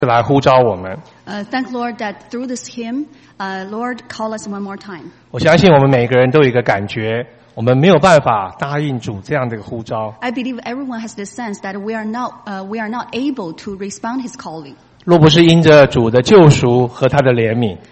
来呼召我们。 Thank Lord that through this hymn, Lord call us one more time. 我相信我们每个人都有一个感觉，我们没有办法答应主这样的一个呼召。 I believe everyone has the sense that we are not able to respond His calling. 若不是因着主的救赎和他的怜悯，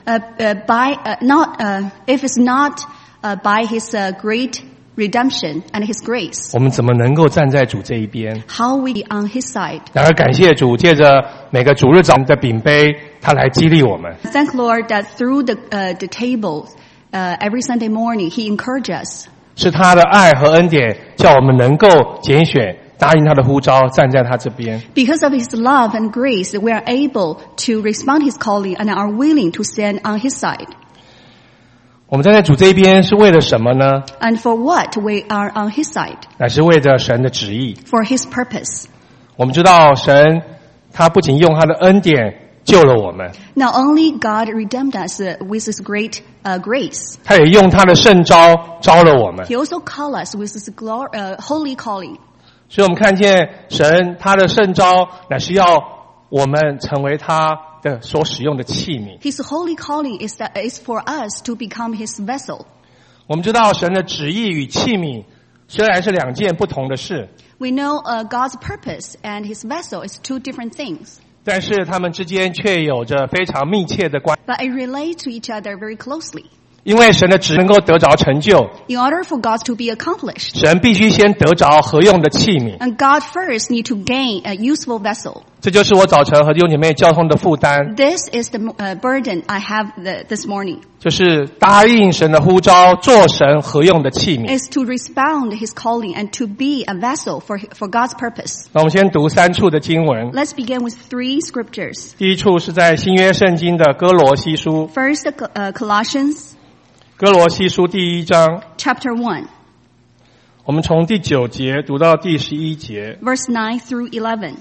If it's not by His great redemption and His grace, 我们怎么能够站在主这一边？ how we be on His side? 然而感谢主，借着每个主日早上的饼杯，他来激励我们。 Thank Lord that through the table, every Sunday morning, He encourages us. 是他的爱和恩典，叫我们能够拣选答应他的呼召，站在他这边。 Because of His love and grace, we are able to respond His calling and are willing to stand on His side. 我们站在主这一边是为了什么呢？ And for what we are on His side? 乃是为着神的旨意。 For His purpose. 我们知道神他不仅用他的恩典救了我们， Not only God redeemed us with His great grace, 他也用他的圣召招了我们。 He also called us with His holy calling. 所以我们看见神他的圣召乃是要我们成为他的所使用的器皿。 His holy calling is for us to become His vessel. 我们知道神的旨意与器皿虽然是两件不同的事， We know God's purpose and His vessel is two different things, 但是他们之间却有着非常密切的关系。 but it relates to each other very closely. 因为神的旨能够得着成就， In order for God to be accomplished, 神必须先得着合用的器皿。 and God first need to gain a useful vessel. 这就是我早晨和弟兄姐妹交通的负担， This is the burden I have this morning, 就是答应神的呼召，做神合用的器皿。 is to respond His calling and to be a vessel for God's purpose. 那我们先读3处的经文。 Let's begin with 3 scriptures. 第一处是在新约圣经的哥罗西书， First, Colossians 哥罗西书第1章， chapter 1, 我们从第9节读到第11节。 verse 9 through 11.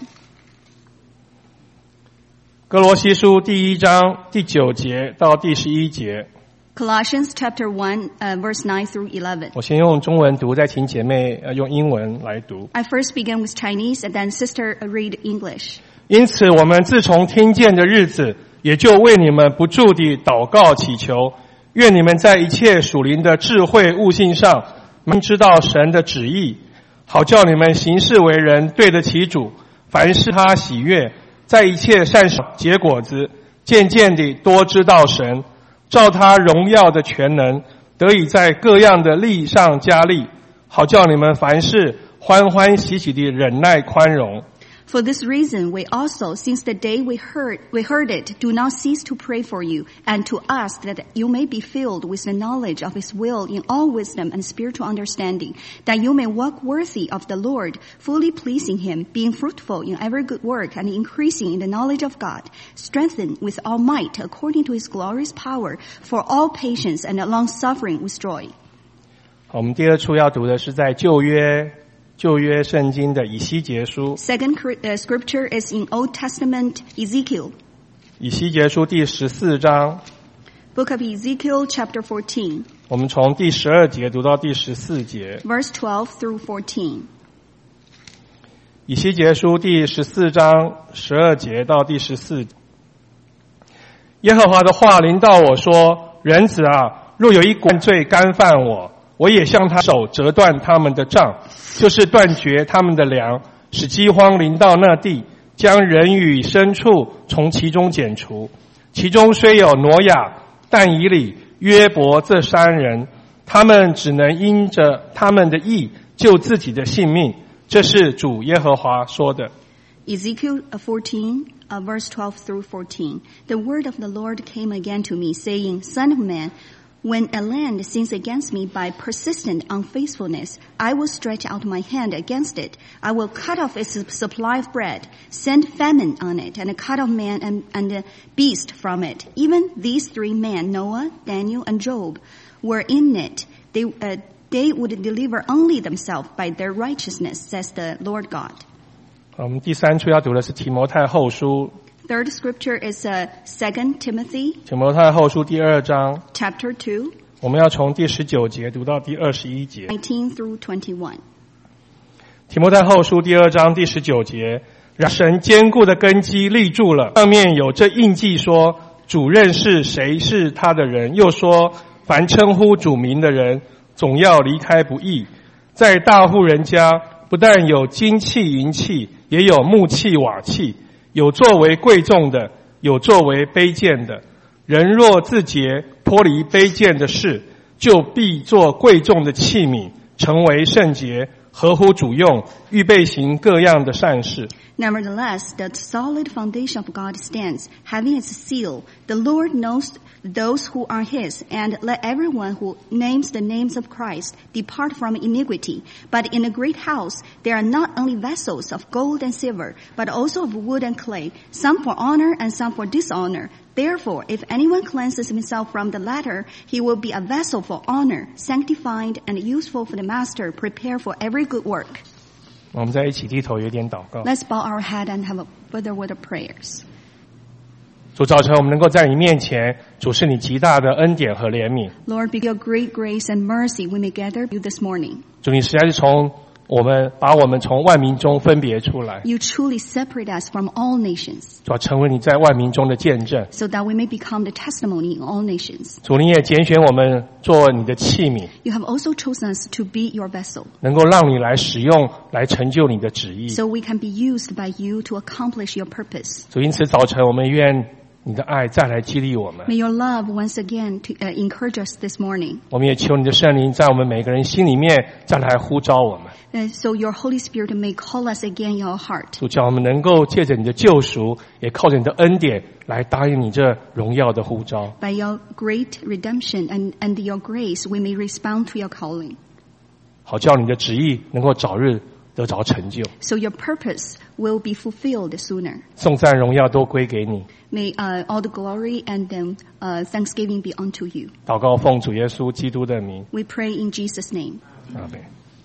哥罗西书第1章第9节到第11节， Colossians chapter 1, verse 9 through 11. 我先用中文读，再请姐妹用英文来读。 I first begin with Chinese and then sister read English. 因此我们自从听见的日子，也就为你们不住地祷告祈求，愿你们在一切属灵的智慧悟性上，能知道神的旨意，好叫你们行事为人对得起主，凡事他喜悦，在一切善事结果子，渐渐地多知道神，照他荣耀的全能，得以在各样的力上加力，好叫你们凡事欢欢喜喜地忍耐宽容。 For this reason, we also, since the day we heard it, do not cease to pray for you and to ask that you may be filled with the knowledge of His will in all wisdom and spiritual understanding, that you may walk worthy of the Lord, fully pleasing Him, being fruitful in every good work and increasing in the knowledge of God, strengthened with all might according to His glorious power, for all patience and long-suffering with joy. 好，我们第2处要读的是在旧约圣经的以西结书， Second scripture is in Old Testament Ezekiel, 以西结书第14章， Book of Ezekiel chapter 14, 我们从第12节读到第14节。 verse 12 through 14. 以西结书第14章12节到第14节。耶和华的话临到我说：人子啊，若有一国罪干犯我也向他手折断他们的杖，就是断绝他们的粮，使饥荒临到那地，将人与牲畜从其中剪除。其中虽有挪亚、但以理、约伯这3人，他们只能因着他们的义救自己的性命。这是主耶和华说的。 Ezekiel 14, verse 12 through 14. The word of the Lord came again to me, saying, Son of man, when a land sins against me by persistent unfaithfulness, I will stretch out my hand against it. I will cut off its supply of bread, send famine on it, and cut off man and beast from it. Even these 3 men, Noah, Daniel, and Job, were in it. They would deliver only themselves by their righteousness, says the Lord God. 我们第3处要读的是提摩太后书， Third scripture is 2 Timothy 提摩太后书第2章， chapter 2, 我们要从第19节读到第21节。 19 through 21. 提摩太后书第2章第19节， 让神坚固的根基立住了，上面有这印记说，主认识谁是他的人，又说凡称呼主名的人总要离开不义。在大户人家，不但有金器银器，也有木器瓦器，有作为贵重的，有作为卑贱的。人若自洁，脱离卑贱的事，就必做贵重的器皿，成为圣洁，合乎主用，预备行各样的善事。 Nevertheless, the solid foundation of God stands, having its seal. The Lord knows those who are his, and let everyone who names the names of Christ depart from iniquity. But in a great house there are not only vessels of gold and silver, but also of wood and clay, some for honor and some for dishonor. Therefore, if anyone cleanses himself from the latter, he will be a vessel for honor, sanctified and useful for the master, prepared for every good work. 我们在一起低头有点祷告。 Let's bow our head and have a further word of prayers. 主，早晨我们能够在你面前，主是你极大的恩典和怜悯。 Lord, be your great grace and mercy we may gather you this morning. 主，你实在是把我们从万民中分别出来， You truly separate us from all nations, 主要成为你在万民中的见证。 so that we may become the testimony in all nations. 主，你也拣选我们做你的器皿， You have also chosen us to be your vessel, 能够让你来使用，来成就你的旨意。 so we can be used by you to accomplish your purpose. 主，因此早晨我们愿你的爱再来激励我们。 May your love once again to encourage us this morning. 我们也求你的圣灵在我们每个人心里面再来呼召我们。 So your Holy Spirit may call us again in our heart. 主，叫我们能够借着你的救赎，也靠着你的恩典来答应你这荣耀的呼召。 By your great redemption and your grace, we may respond to your calling. 好叫你的旨意能够早日得着成就。 So your purpose will be fulfilled sooner. 颂赞荣耀都归给你。 May all the glory and thanksgiving be unto you. 祷告奉主耶稣基督的名。 We pray in Jesus' name. 阿们。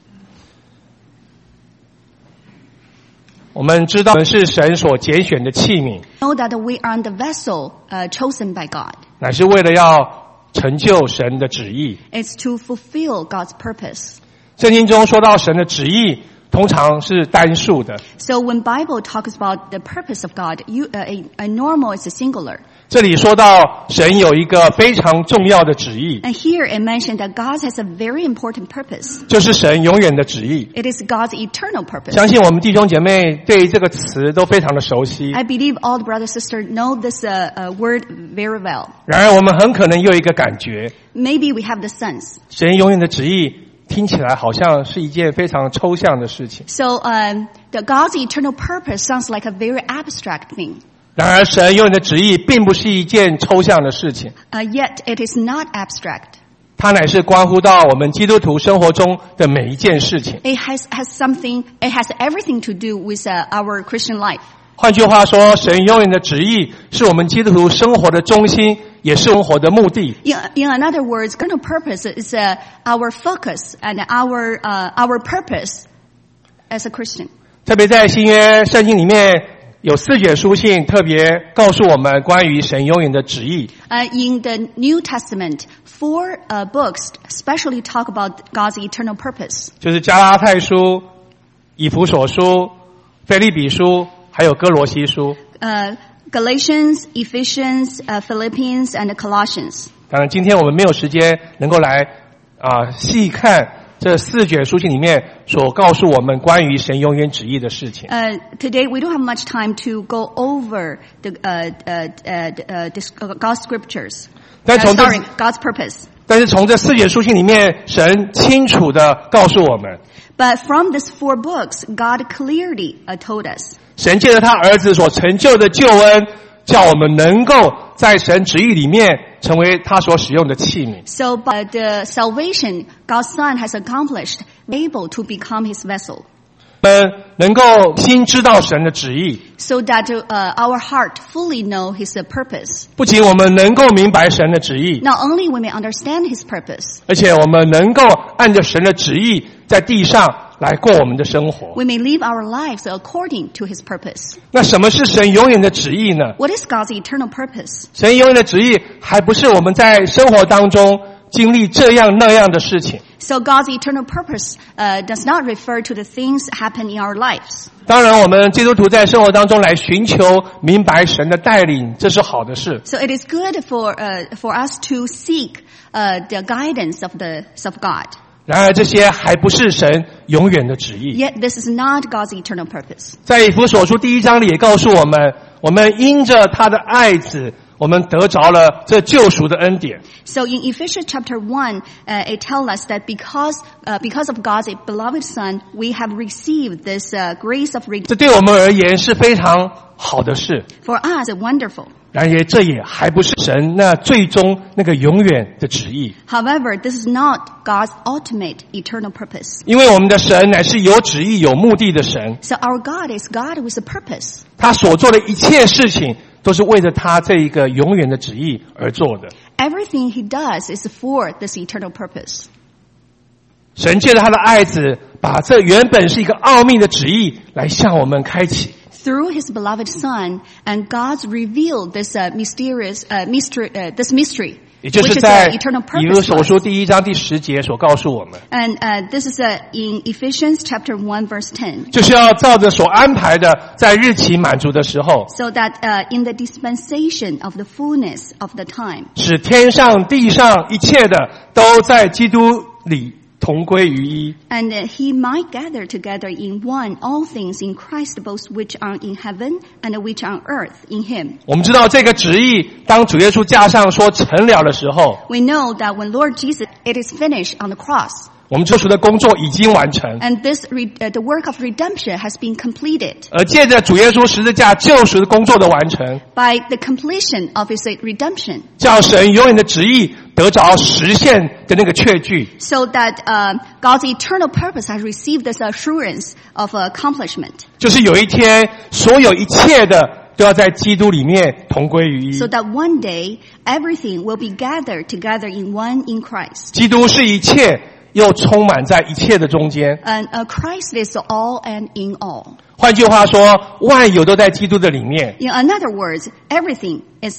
我们知道我们是神所拣选的器皿， Know that we are the vessel chosen by God. 乃是为了要成就神的旨意。 It's to fulfill God's purpose. 圣经中说到神的旨意，通常是单数的。 So when Bible talks about the purpose of God, a normal is a singular. 这里说到神有一个非常重要的旨意， And here it mentioned that God has a very important purpose. 就是神永远的旨意。 It is God's eternal purpose. 相信我们弟兄姐妹对这个词都非常的熟悉。 I believe all the brothers and sisters know this word very well. 然而我们很可能又有一个感觉， Maybe we have the sense. 神永远的旨意听起来好像是一件非常抽象的事情。 So the God's eternal purpose sounds like a very abstract thing. 然而神永远的旨意并不是一件抽象的事情， Yet it is not abstract. 它乃是关乎到我们基督徒生活中的每一件事情。 It has everything to do with our Christian life. 换句话说，神永远的旨意是我们基督徒生活的中心，也是生活的目的。 In other words, eternal purpose is our focus and our purpose as a Christian. 特别在新约圣经里面有4卷书信特别告诉我们关于神永远的旨意。 In the New Testament, 4 books especially talk about God's eternal purpose. 就是加拉太书、以弗所书、腓立比书，还有哥罗西书。 Galatians, Ephesians, Philippians, and Colossians. 当然，今天我们没有时间能够来细看这4卷书信里面所告诉我们关于神永远旨意的事情。 Today we don't have much time to go over God's scriptures. God's purpose. 但是从这4卷书信里面，神清楚地告诉我们， But from these 4 books, God clearly told us. 神借着他儿子所成就的救恩，叫我们能够在神旨意里面成为他所使用的器皿。 So by the salvation God's Son has accomplished, able to become His vessel. 我们能够心知道神的旨意， So that our heart fully know His purpose. 不仅我们能够明白神的旨意， Not only we may understand His purpose, 而且我们能够按着神的旨意在地上来过我们的生活。 we may live our lives according to His purpose. 那什么是神永远的旨意呢？ What is God's eternal purpose? 神永远的旨意还不是我们在生活当中经历这样那样的事情。 So God's eternal purpose does not refer to the things happen in our lives. 当然，我们基督徒在生活当中来寻求明白神的带领，这是好的事。 So it is good for us to seek the guidance of God. 然而，这些还不是神永远的旨意。 Yet this is not God's eternal purpose. 在以弗所书第1章里也告诉我们，我们因着他的爱子，我们得着了这救赎的恩典。 So in Ephesians chapter 1, it tells us that because of God's beloved Son, we have received this grace of 这对我们而言是非常好的事。 for us, wonderful. 然而，这也还不是神那最终那个永远的旨意。 However, this is not God's ultimate eternal purpose. 因为我们的神乃是有旨意、有目的的神， So our God is God with a purpose. 他所做的一切事情都是为着他这一个永远的旨意而做的。 Everything he does is for this eternal purpose. 神借着他的爱子，把这原本是一个奥秘的旨意来向我们开启。 Through his beloved Son, and God's revealed this mystery, 也就 which 是 is 在 the eternal 以弗 purpose. 所 for 书 us. 第1章第10节所告诉我们， And this is in Ephesians chapter 1, verse 10. 就是要照着所安排的，在日期满足的时候， So that in the dispensation of the fullness of the time, 使天上地上一切的都在基督里同归于一。 and he might gather together in one all things in Christ, both which are in heaven and which are on earth in him. 我们知道这个旨意，当主耶稣架上说成了的时候， We know that when Lord Jesus, it is finished on the cross. 我们救赎的工作已经完成， And the work of redemption has been completed 而借着主耶稣十字架救赎的工作的完成， by the completion of his redemption, 叫神永远的旨意得着实现的那个确据。 so that God's eternal purpose has received this assurance of accomplishment, 就是有一天，所有一切的都要在基督里面同归于一。 so that one day everything will be gathered together in one in Christ. 基督是一切，又充满在一切的中间。 And Christ is all and in all. 换句话说，万有都在基督的里面。 In other words, everything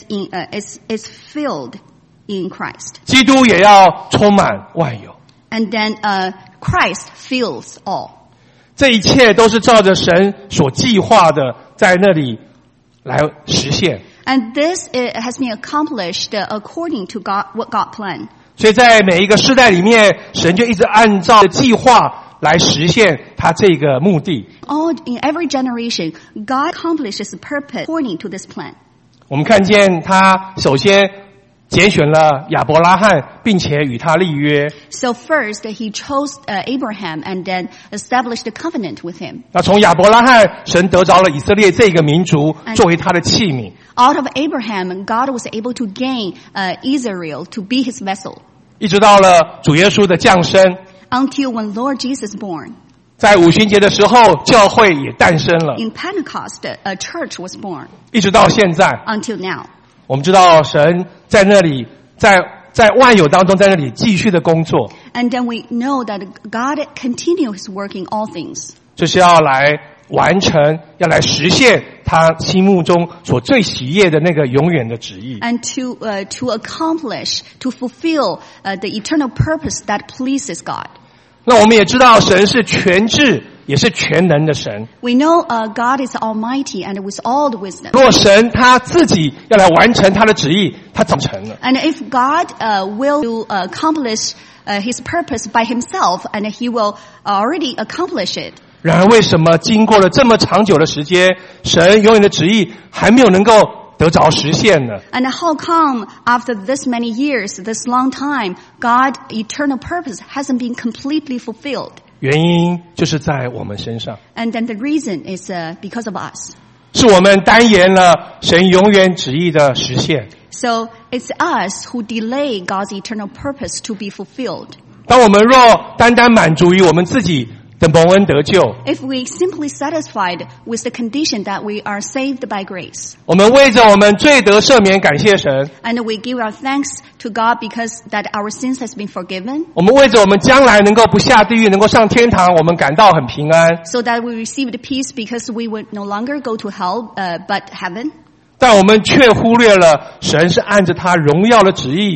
is filled in Christ. 基督也要充满万有。 And then Christ fills all. 这一切都是照着神所计划的，在那里来实现。 And this has been accomplished according to what God planned. 所以在每一个世代里面，神就一直按照计划来实现他这个目的。 In every generation, God accomplishes the purpose according to this plan. 我们看见他首先拣选了亚伯拉罕，并且与他立约。 So first, he chose Abraham and then established a covenant with him. 那从亚伯拉罕，神得着了以色列这个民族作为他的器皿。 Out of Abraham, God was able to gain Israel to be his vessel. 一直到了主耶稣的降生， Until when Lord Jesus born. 在五旬节的时候，教会也诞生了。 In Pentecost, a church was born. 一直到现在， Until now. 我们知道神在那里，在万有当中，在那里继续的工作， And then we know that God continues working all things. 就是要来完成，要来实现他心目中所最喜悦的那个永远的旨意。 And to accomplish, to fulfill the eternal purpose that pleases God. 那我们也知道，神是全智，也是全能的神。 We know God is almighty and with all the wisdom. 如果神他自己要来完成他的旨意，他怎么成了？ And if God will accomplish his purpose by himself, and he will already accomplish it. 然而，为什么经过了这么长久的时间，神永远的旨意还没有能够得着实现呢？ And how come after this many years, this long time, God's eternal purpose hasn't been completely fulfilled? 原因就是在我们身上， And then the reason is because of us. 是我们耽延了神永远旨意的实现。 So it's us who delay God's eternal purpose to be fulfilled. 当我们若单单满足于我们自己的蒙恩得救， If we simply satisfied with the condition that we are saved by grace, 我们为着我们罪得赦免感谢神， and we give our thanks to God because that our sins has been forgiven, 我们为着我们将来能够不下地狱，能够上天堂，我们感到很平安。 so that we received peace because we would no longer go to hell, but heaven. 但我们却忽略了神是按着他荣耀的旨意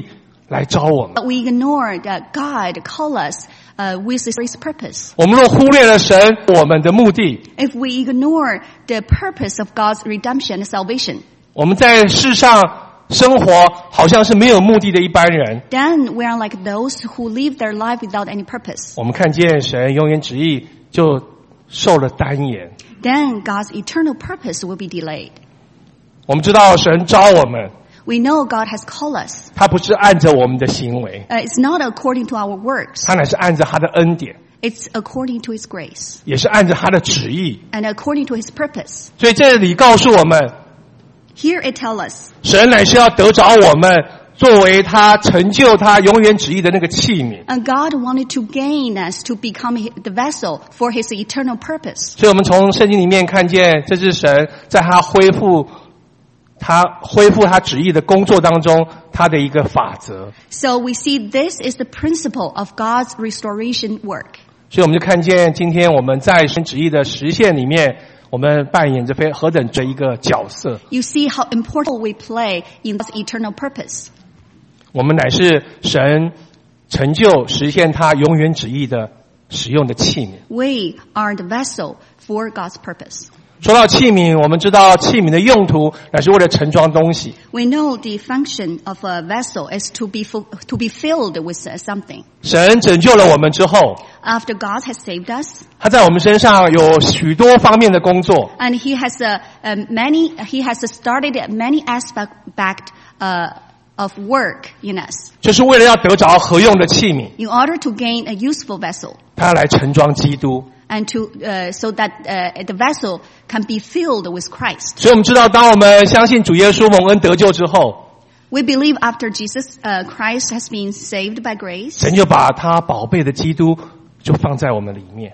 来招我们。 But we ignore that God call us with His purpose. 我们若忽略了神我们的目的， If we ignore the purpose of God's redemption and salvation, 我们在世上生活好像是没有目的的一般人。 then we are like those who live their life without any purpose. 我们看见神永远旨意就受了单言。 Then God's eternal purpose will be delayed. 我们知道神招我们， We know God has called us. 他不是按着我们的行为， It's not according to our works. 他乃是按着他的恩典， It's according to His grace 也是按着他的旨意。 and according to His purpose. 所以这里告诉我们， Here it tells us 神乃是要得着我们，作为他成就他永远旨意的那个器皿。 and God wanted to gain us to become the vessel for His eternal purpose. 所以我们从圣经里面看见，这是神在他恢复他旨意的工作当中，他的一个法则。 So we see this is the principle of God's restoration work. 所以我们就看见，今天我们在神旨意的实现里面，我们扮演着何等的一个角色。 You see how important we play in God's eternal purpose. 我们乃是神成就实现他永远旨意的使用的器皿。 We are the vessel for God's purpose. 说到器皿，我们知道器皿的用途乃是为了盛装东西。 We know the function of a vessel is to be filled with something. 神拯救了我们之后， After God has saved us, 他在我们身上有许多方面的工作。 and He has started many aspects of work in us 就是为了要得着合用的器皿， in order to gain a useful vessel, 他要来盛装基督。 and so that the vessel can be filled with Christ. 所以我们知道，当我们相信主耶稣蒙恩得救之后， We believe after Christ has been saved by grace, 神就把他宝贝的基督就放在我们里面。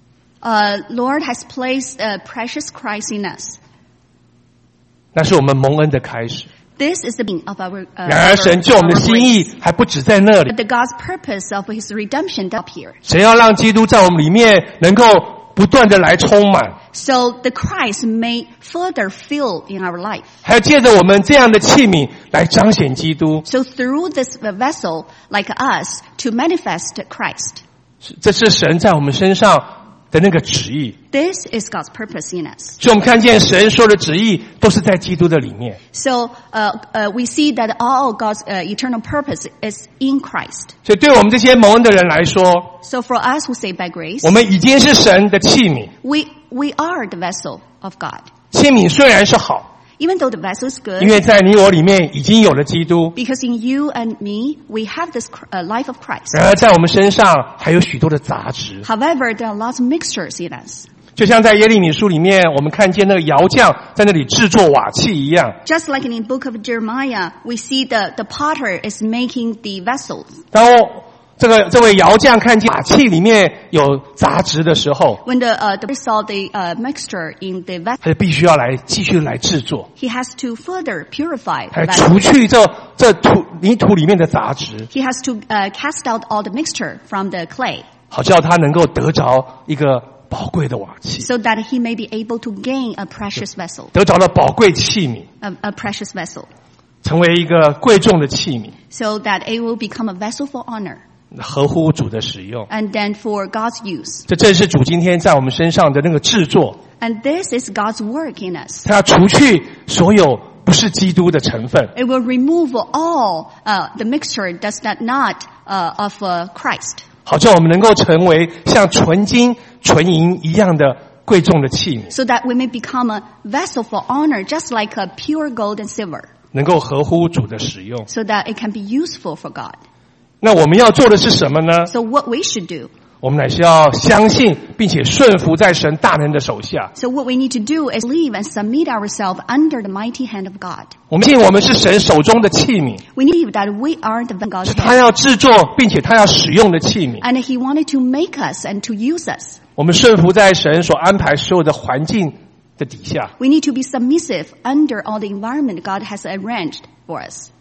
Lord has placed precious Christ in us. 那是我们蒙恩的开始。 This is the beginning of our 然而，神救我们的心意还不止在那里。 But the God's purpose of His redemption up here. 神要让基督在我们里面能够不断的来充满， So the Christ may further fill in our life. 还要借着我们这样的器皿来彰显基督。 So through this vessel, like us, to manifest Christ. 这是神在我们身上的那个旨意。 This is God's purpose in us. 所以我们看见神说的旨意都是在基督的里面。 So we see that all God's eternal purpose is in Christ. 所以对我们这些蒙恩的人来说， So for us who say by grace, 我们已经是神的器皿。 we are the vessel of God. 器皿虽然是好， Even though the vessel is good, 因为在你我里面已经有了基督， because in you and me, we have this life of Christ. 然而在我们身上还有许多的杂质。 However, there are lots of mixtures in us. 就像在耶利米书里面，我们看见那个窑匠在那里制作瓦器一样。 Just like in the book of Jeremiah, we see the potter is making the vessels. 当这位窑匠看见瓦器里面有杂质的时候， When the saw the mixture in the vessel, 他就必须要继续来制作， he has to further purify the 来 vessel. 除去泥土里面的杂质， He has to cast out all the mixture from the clay, 好叫他能够得着一个宝贵的瓦器， so that he may be able to gain a precious vessel, 得着了宝贵器皿， a precious vessel, 成为一个贵重的器皿， so that it will become a vessel for honor, 合乎主的使用。 and then for God's use. 这正是主今天在我们身上的那个制作， And this is God's work in us. 他要除去所有不是基督的成分， It will remove all the mixture that's not of Christ, 好叫我们能够成为像纯金、纯银一样的贵重的器皿， so that we may become a vessel for honor, just like a pure gold and silver, 能够合乎主的使用。 so that it can be useful for God. 那我们要做的是什么呢？ So what we should do? 我们乃是要相信并且顺服在神大能的手下。 So what we need to do is live and submit ourselves under the mighty hand of God. 我们信我们是神手中的器皿， We believe that we are the God's 是他 hand, 要制作并且他要使用的器皿。 and He wanted to make us and to use us. 我们顺服在神所安排所有的环境的底下， We need to be submissive under all the environment God has arranged for us.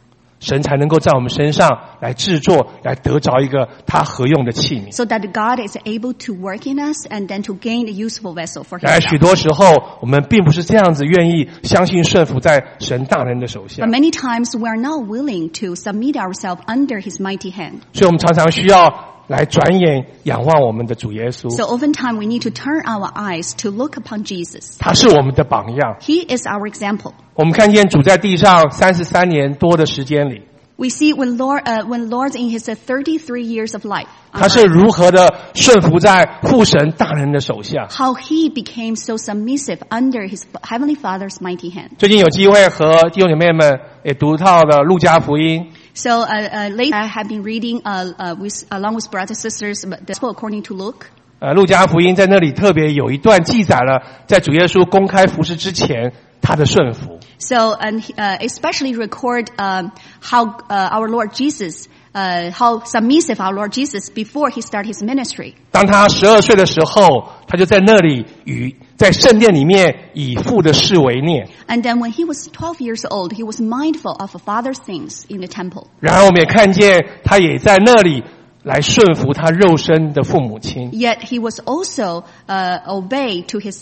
神才能够在我们身上来制作，来得着一个他合用的器皿。 So that God is able to work in us and then to gain a useful vessel for 然而许 himself. 多时候我们并不是这样子愿意相信顺服在神大能的手下， But many times we are not willing to submit ourselves under his mighty hand. 所以我们常常需要来转眼仰望我们的主耶稣， So oftentimes we need to turn our eyes to look upon Jesus. 他是我们的榜样。 He is our example. 我们看见主在地上33年多的时间里， We see when Lord in his 33 years of life, 他是如何的顺服在父神大能的手下。 how he became so submissive under his heavenly Father's mighty hand. 最近有机会和弟兄姐妹们也读到的路加福音， So lately I have been reading along with brothers and sisters the Gospel according to Luke. 路加福音在那里特别有一段记载了在主耶稣公开服事之前他的顺服。 So especially record how our Lord Jesus, how submissive our Lord Jesus before he started his ministry. 当他12岁的时候，他就在那里在圣殿里面以父的事为念。 And then when he was 12 years old, he was mindful of father's things in the temple. 然而我们也看见他也在那里来顺服他肉身的父母亲。 Yet he was also obey to his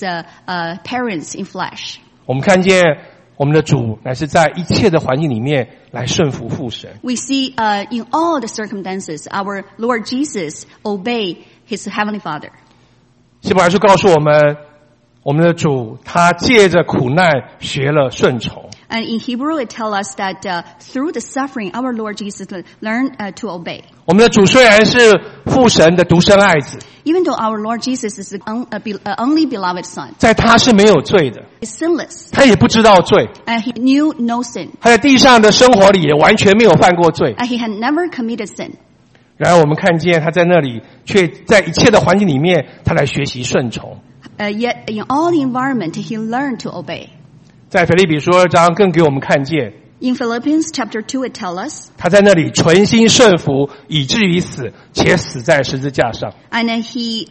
parents in flesh. 我们看见我们的主乃是在一切的环境里面来顺服父神。 We see in all the circumstances, our Lord Jesus obey his heavenly Father. 希伯来书告诉我们，我们的主他借着苦难学了顺从。 And in Hebrew, it tells us that through the suffering, our Lord Jesus learned to obey. 我们的主虽然是父神的独生爱子， Even though our Lord Jesus is the only beloved Son, 在他是没有罪的， he's sinless, 他也不知道罪， and he knew no sin, 他在地上的生活里也完全没有犯过罪。 and he had never committed sin. 然而我们看见他在那里，却在一切的环境里面，他来学习顺从。 Yet in all the environment, he learned to obey. 在腓立比书2章更给我们看见， In Philippians chapter 2, it tells us, 他在那里存心顺服，以至于死，且死在十字架上。 and he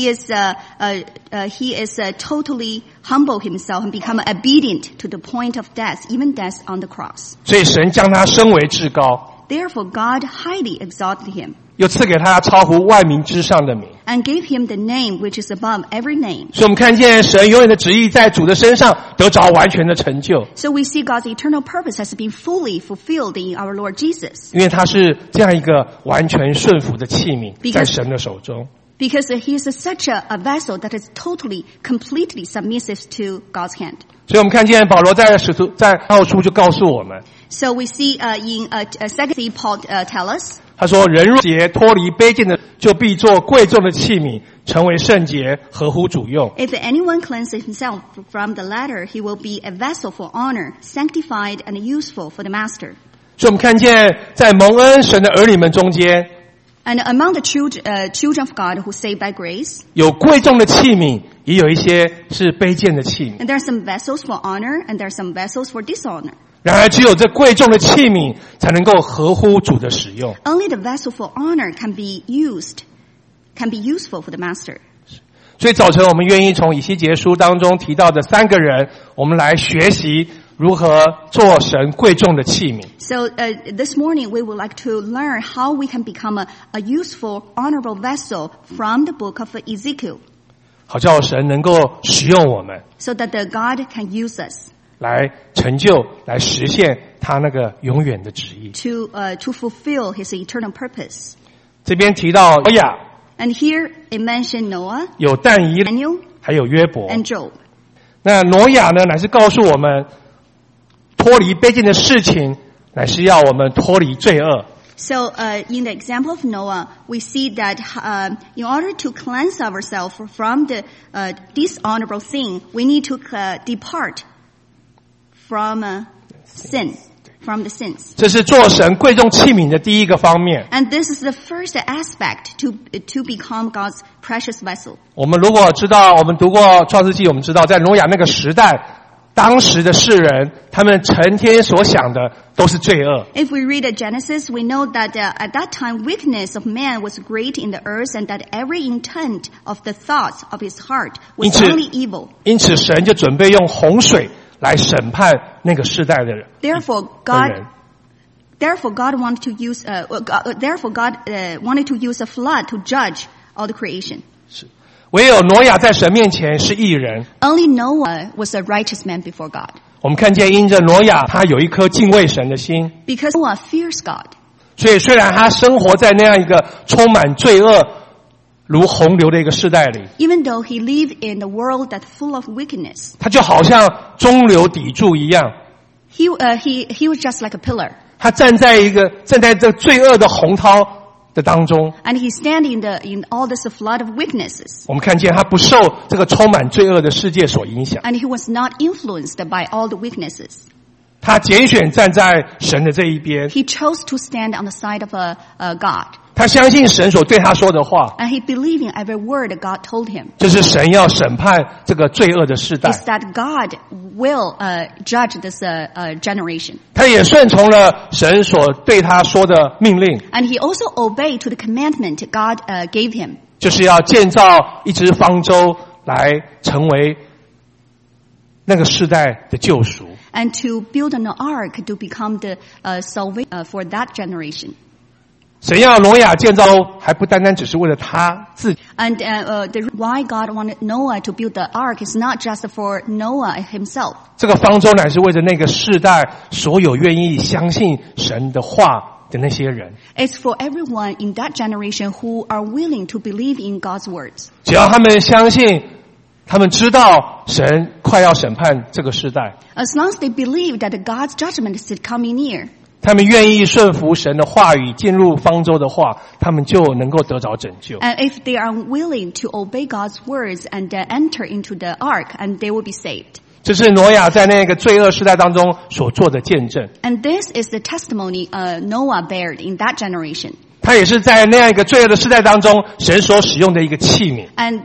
is totally humble himself and become obedient to the point of death, even death on the cross. 所以神将他升为至高， Therefore, God highly exalted him 又赐给他超乎万民之上的名。 and gave him the name which is above every name. 所以我们看见神永远的旨意在主的身上得着完全的成就， So we see God's eternal purpose has been fully fulfilled in our Lord Jesus. 因为他是这样一个完全顺服的器皿， Because- 在神的手中。 Because he is such a vessel that is totally, completely submissive to God's hand. 所以我们看见保罗在奥书就告诉我们， So we see in 2 Timothy, Paul tell us, 他说：“人若洁脱离卑贱的，就必做贵重的器皿，成为圣洁，合乎主用。” if anyone cleanses himself from the latter, he will be a vessel for honor, sanctified and useful for the master. 所以我们看见在蒙恩神的儿女们中间， And among the children of God who saved by grace, 有贵重的器皿，也有一些是卑贱的器皿。 and there are some vessels for honor and there are some vessels for dishonor. 然而，只有这贵重的器皿才能够合乎主的使用。 Only the vessel for honor can be useful for the master. 所以早晨我们愿意从以西结书当中提到的3个人，我们来学习如何做神贵重的器皿。 So this morning we would like to learn how we can become a useful, honorable vessel from the book of Ezekiel, 好叫神能够使用我们， so that the God can use us 来成就、来实现他那个永远的旨意。 to fulfill His eternal purpose. 这边提到挪亚， And here it mentioned Noah, 有但以理， Daniel, 还有约伯。 and Job. 那挪亚呢，乃是告诉我们，脱离卑贱的事情，乃是要我们脱离罪恶。 So in the example of Noah, we see that in order to cleanse ourselves from the dishonorable thing, we need to depart from sin, from the sins. 这是做神贵重器皿的第一个方面。 And this is the first aspect to become God's precious vessel. 我们如果知道，我们读过创世纪，我们知道在挪亚那个时代，当时的世人，他们成天所想的都是罪恶。 If we read Genesis, we know that at that time wickedness of man was great in the earth and that every intent of the thoughts of his heart was only evil. 因此神就准备用洪水来审判那个世代的人。 Therefore, 的人 Therefore, God wanted to use a flood to judge all the creation. 唯有挪亚在神面前是义人。 Only Noah was a righteous man before God. 我们看见因着挪亚他有一颗敬畏神的心， Because Noah fears God. 所以虽然他生活在那样一个充满罪恶如洪流的一个世代里， Even though he lived in a world that's full of wickedness, 他就好像中流砥柱一样， he was just like a pillar. 他站在这罪恶的洪涛的当中。 And he stand in all this flood of weaknesses. 我们看见他不受这个充满罪恶的世界所影响， And he was not influenced by all the weaknesses. 他拣选站在神的这一边， He chose to stand on the side of God. 他相信神所对他说的话， And he believed in every word that God told him. 就是神要审判这个罪恶的世代。 Is that God will judge this generation. 他也顺从了神所对他说的命令， And he also obeyed to the commandment God gave him. 就是要建造一只方舟来成为那个世代的救赎。 And to build an ark to become the salvation for that generation. 神要挪亚建造还不单单只是为了他自己， And why God wanted Noah to build the ark is not just for Noah himself. 这个方舟乃是为着那个世代所有愿意相信神的话的那些人。 It's for everyone in that generation who are willing to believe in God's words. 只要他们相信，他们知道神快要审判这个世代， As long as they believe that God's judgment is coming near. 他们愿意顺服神的话语，进入方舟的话，他们就能够得着拯救。 And if they are willing to obey God's words and enter into the ark, and they will be saved. 这是挪亚在那个罪恶世代当中所做的见证。 And this is the testimony Noah bared in that generation. 他也是在那样一个罪恶的世代当中，神所使用的一个器皿。 And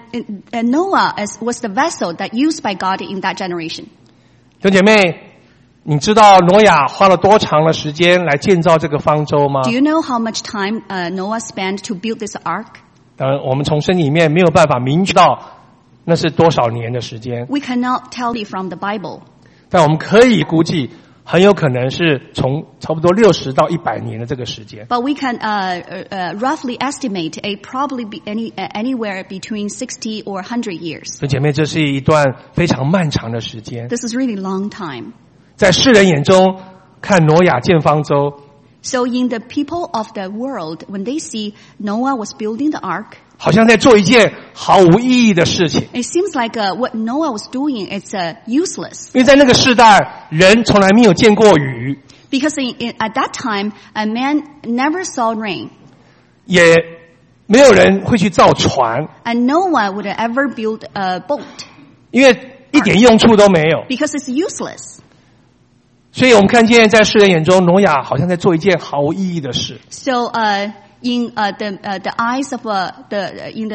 Noah was the vessel that used by God in that generation. 弟兄姐妹，你知道挪亚花了多长的时间来建造这个方舟吗？ Do you know how much time Noah spent to build this ark? 当然，我们从圣经里面没有办法明知道那是多少年的时间， We cannot tell it from the Bible. 但我们可以估计，很有可能是从差不多60到100年的这个时间。 But we can roughly estimate it probably be anywhere between 60 or 100 years. 弟兄姐妹，这是一段非常漫长的时间。 This is really long time. 在世人眼中，看挪亚建方舟， So in the people of the world, when they see Noah was building the ark, 好像在做一件毫无意义的事情。 it seems like what Noah was doing is useless. 因为在那个世代，人从来没有见过雨， Because at that time, a man never saw rain. 也没有人会去造船， And no one would ever build a boat. 因为一点用处都没有。 Because it's useless. 所以我们看见在世人眼中，挪亚好像在做一件毫无意义的事。 So in the eyes of in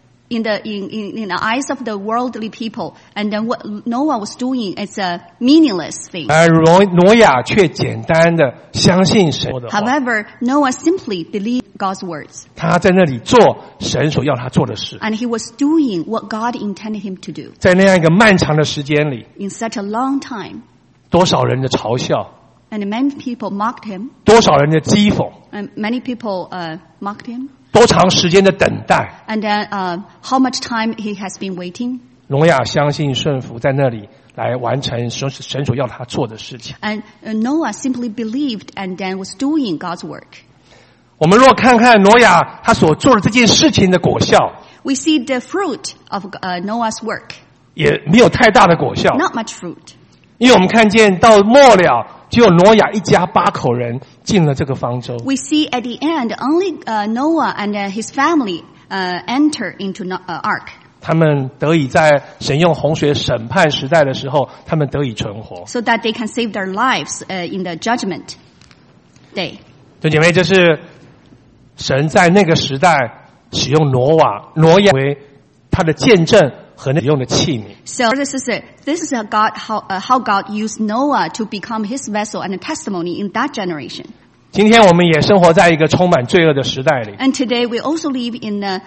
the eyes of the worldly people, and then what Noah was doing is a meaningless thing. 而挪亚却简单的相信神的话， However, Noah simply believed God's words, 他在那里做神所要他做的事。 and he was doing what God intended him to do. 在那样一个漫长的时间里， In such a long time, 多少人的嘲笑， and many people mocked him, 多少人的讥讽， and many people mocked him, 多长时间的等待。 and then how much time he has been waiting. 挪亚相信顺服，在那里来完成神所要他做的事情。 And Noah simply believed and then was doing God's work. 我们若看看挪亚他所做的这件事情的果效， We see the fruit of Noah's work. 也没有太大的果效， Not much fruit. 因为我们看见到末了，只有挪亚一家8口人进了这个方舟。 We see at the end only Noah and his family enter into ark. 他们得以在神用洪水审判时代的时候，他们得以存活。 So that they can save their lives in the judgment day. 弟兄姐妹，这是神在那个时代使用挪亚为他的见证和使用的器皿。 So this is how God used Noah to become His vessel and a testimony in that generation. 今天我们也生活在一个充满罪恶的时代里。 And today we also live in a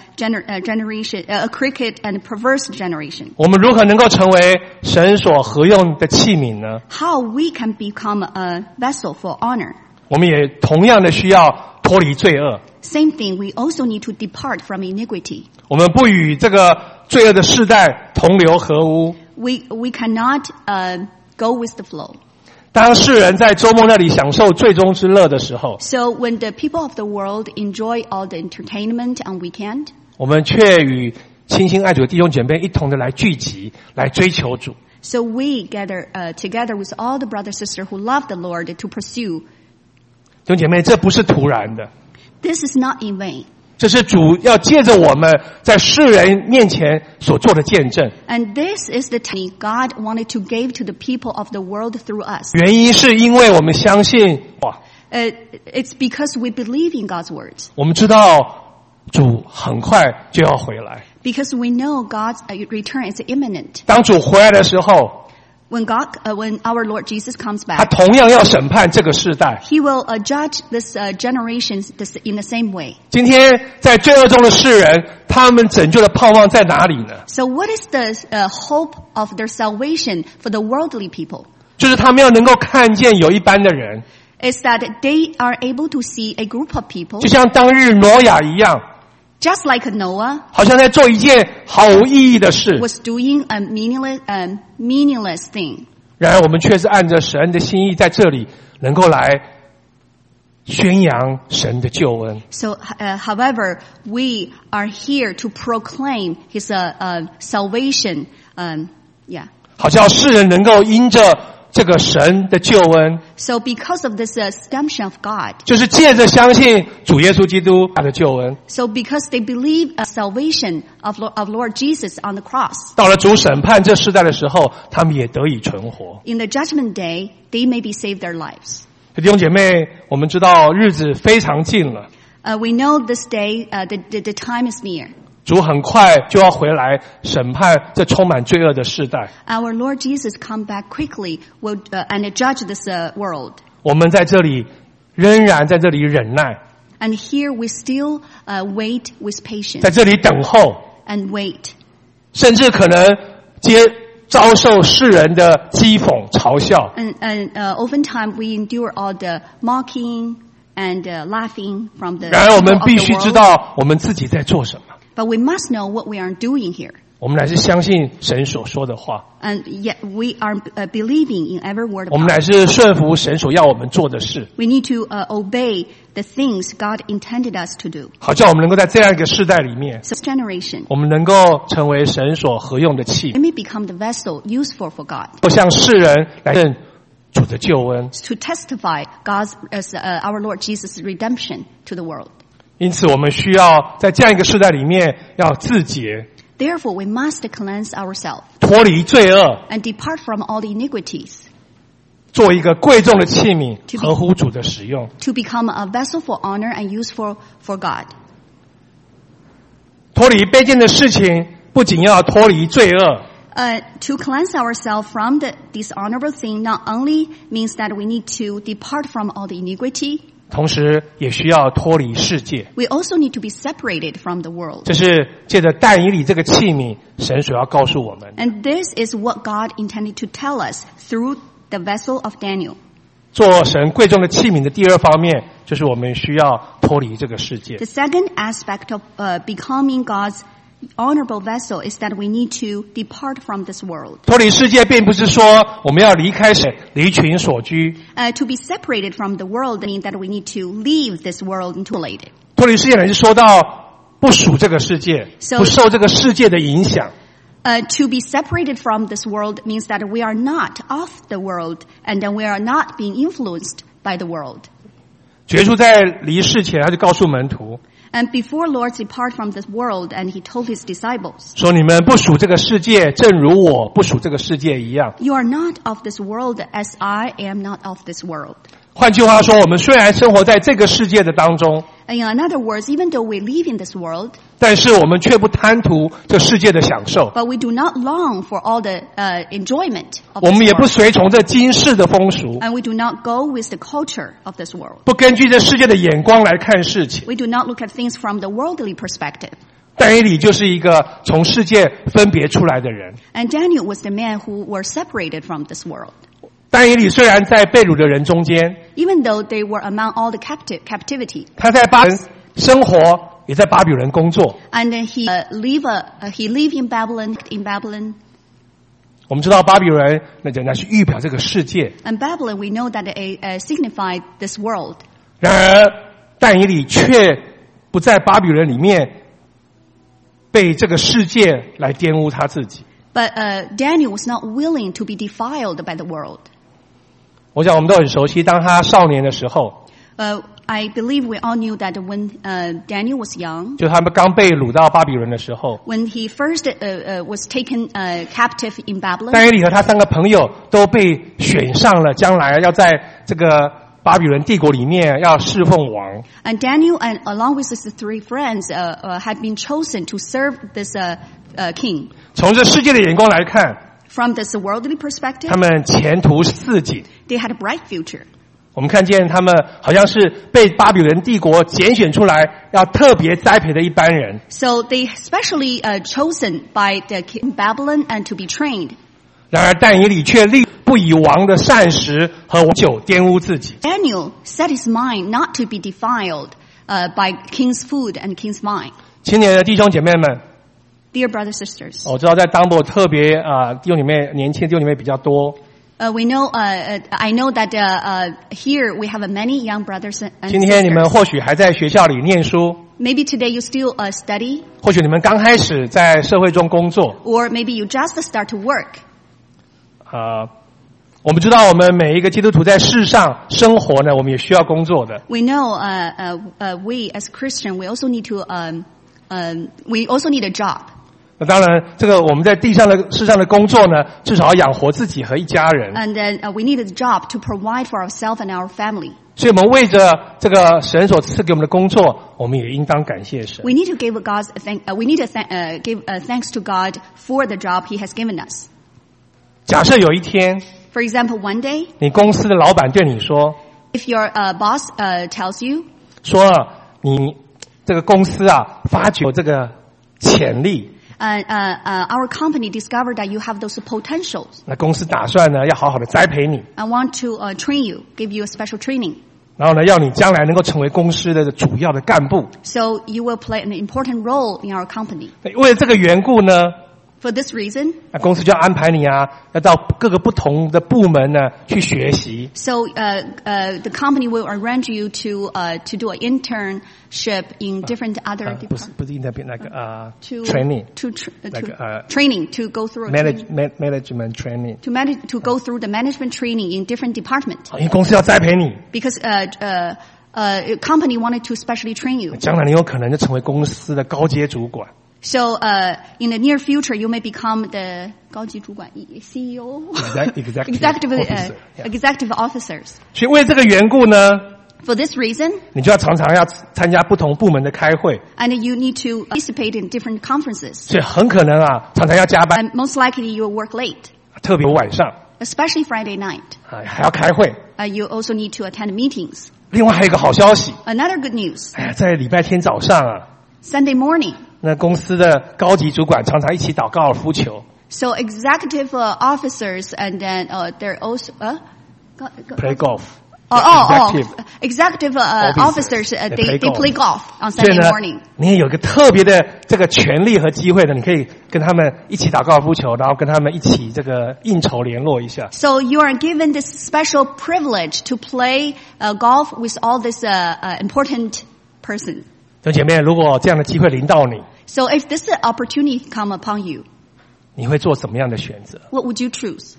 crooked and perverse generation. 我们如何能够成为神所合用的器皿呢？ How we can become a vessel for honor? 我们也同样的需要脱离罪恶。 Same thing, we also need to depart from iniquity. 我们不与这个罪恶的世代同流合污。 We cannot go with the flow. 当世人在周末那里享受罪中之乐的时候， So when the people of the world enjoy all the entertainment on weekend, 我们却与亲心爱主的弟兄姐妹一同的来聚集，来追求主。 so we gather together with all the brothers and sisters who love the Lord to pursue. 弟兄姐妹，这不是突然的， This is not in vain. 这是主要借着我们在世人面前所做的见证。 And this is the testimony God wanted to give to the people of the world through us. 原因是因为我们相信， It's because we believe in God's words. 我们知道主很快就要回来。 Because we know God's return is imminent. 当主回来的时候， When our Lord Jesus comes 他 back, 同样要审判这个世代。 He will judge this generation in the same way. 今天在罪恶中的世人，他们拯救的盼望在哪里呢？ So what is the hope of their salvation for the worldly people? 就是他们要能够看见有一班的人， Is that they are able to see a group of people, 就像当日挪亚一样， just like Noah 好像在做一件毫无意义的事。 was doing a meaningless thing. 然而我们却是按着神的心意，在这里能够来宣扬神的救恩。 So, however, we are here to proclaim His salvation. Yeah. 好像世人能够因着这个神的救恩， So, because of this redemption of God, 就是借着相信主耶稣基督他的救恩， so because they believe salvation of Lord Jesus on the cross, 到了主审判这世代的时候，他们也得以存活。 in the judgment day, they may be saved their lives. 弟兄姐妹，我们知道日子非常近了， We know this day, the time is near. 主很快就要回来审判这充满罪恶的世代。 Our Lord Jesus come back quickly and judge this world. 我们在这里仍然在这里忍耐， And here we still wait with patience 在这里等候， and wait. 甚至可能遭受世人的讥讽嘲笑。 And oftentimes we endure all the mocking and laughing from the 然而我们 people 必 of 须 the 知 world. 道我们自己在做什么， But we must know what we are doing here. 我们乃是相信神所说的话， And yet we are believing in every word 我 of 们 God. 乃是顺服神所要我们做的事， We need to obey the things God intended us to do. 好叫我们能够在这样一个世代里面， So this generation, 我们能够成为神所合用的器 it，may become the vessel useful for God 向世人来认主的救恩。 to testify our Lord Jesus' redemption to the world. 因此，我们需要在这样一个世代里面要自洁， Therefore, we must cleanse ourselves 脱离罪恶， and depart from all the iniquities 做一个贵重的器皿， To be- 合乎主的使用。 to become a vessel for honor and useful for God. 脱离卑贱的事情，不仅要脱离罪恶， To cleanse ourselves from the dishonorable thing not only means that we need to depart from all the iniquity, 同时也需要脱离世界。 we also need to be separated from the world. 这是借着但以理这个器皿，神所要告诉我们， And this is what God intended to tell us through the vessel of Daniel. 做神贵重的器皿的第二方面，就是我们需要脱离这个世界 The。second aspect of becoming God's honorable vessel is that we need to depart from this world. 脱离世界，并不是说我们要离开神，离群所居。 To be separated from the world means that we need to leave this world and isolated. 脱离世界，乃是说到不属这个世界， So- 不受这个世界的影响。 To be separated from this world means that we are not of the world and that we are not being influenced by the world. 主耶稣在离世前，他就告诉门徒 And before Lord depart from this world, and he told his disciples, 说：“你们不属这个世界，正如我不属这个世界一样。” "You are not of this world as I am not of this world." 换句话说，我们虽然生活在这个世界的当中， And in other words, even though we live in this world, 但是我们却不贪图这世界的享受， but we do not long for all the enjoyment of 我 this 们也不 world. 随从这今世的风俗， And we do not go with the culture of this world. 不根据这世界的眼光来看事情。 We do not look at things from the worldly perspective. 但以理就是一个从世界分别出来的人， And Daniel was the man who were separated from this world. 但以理虽然在被掳的人中间， Even though they were among all the captivity, 他在巴比伦生活，也在巴比伦工作。 and he lived in Babylon. 我们知道巴比伦那仍然是预表这个世界， And Babylon, we know that it signified this world. 然而但以理却不在巴比伦里面被这个世界来玷污他自己。 But Daniel was not willing to be defiled by the world. 我想我们都很熟悉，当他少年的时候， I believe we all knew that when Daniel was young, 就他们刚被掳到巴比伦的时候， when he first was taken captive in Babylon, 但以理和他3个朋友都被选上了，将来要在这个巴比伦帝国里面要侍奉王。 and Daniel, and along with his 3 friends, had been chosen to serve this king. 从这世界的眼光来看， From this worldly perspective, 他们前途似锦。 they had a bright future. 我们看见他们好像是被巴比伦帝国拣选出来，要特别栽培的一般人。 So they specially chosen by the king of Babylon and to be trained. 然而但以理却立不以王的膳食和酒玷污自己。 Daniel set his mind not to be defiled by king's food and king's wine. 青年的弟兄姐妹们， Dear brothers and sisters, 我知道在当部特别弟兄里面年轻的弟兄里面比较多。 we know, I know that here we have many young brothers and 今天你们 sisters. 或许还在学校里念书， Maybe today you still study, 或许你们刚开始在社会中工作。 or maybe you just start to work. 我们知道我们每一个基督徒在世上生活呢，我们也需要工作的。 We know we as Christian, we also need to we also need a job. 那当然，这个我们在世上的工作呢，至少要养活自己和一家人。 And then we need a job to provide for ourselves and our family. 所以我们为着这个神所赐给我们的工作，我们也应当感谢神。 We need to give we need to give thanks to God for the job He has given us. 假设有一天， For example, one day, 你公司的老板对你说， if your boss tells you 说你这个公司发掘有这个潜力， our company discovered that you have those potentials. 那公司打算呢要好好的栽培你， I want to train you, give you a special training. 然后呢要你将来能够成为公司的主要的干部。 So you will play an important role in our company. 为了这个缘故呢， For this reason, 那公司就要安排你要到各个不同的部门呢去学习。 so the company will arrange you to do an internship in different other 不是 departments. 那边那个 To training training to go through management training， to go through the management training in different departments 因为公司要栽培你， because company wanted to specially train you. 将来你有可能就成为公司的高阶主管。 So in the near future, you may become the 高级主管 CEO, executive officers. 所以为这个缘故呢， For this reason, 你就要常常要参加不同部门的开会， and you need to participate in different conferences. 所以很可能常常要加班， And most likely, you will work late, 特别晚上 especially Friday night. 还要开会。 You also need to attend meetings. 另外还有一个好消息， Another good news: 在礼拜天早上 Sunday morning. 那公司的高级主管常常一起打高尔夫球 So executive officers and then they're also ，play golf。 executive officers they play golf on 所以 Sunday 呢 morning. 你也有一个特别的这个权利和机会呢，你可以跟他们一起打高尔夫球，然后跟他们一起这个应酬联络一下。 So you are given this special privilege to play golf with all these important persons. 弟兄姐妹，如果这样的机会临到你， So if this opportunity come upon you, 你会做什么样的选择？ what would you choose?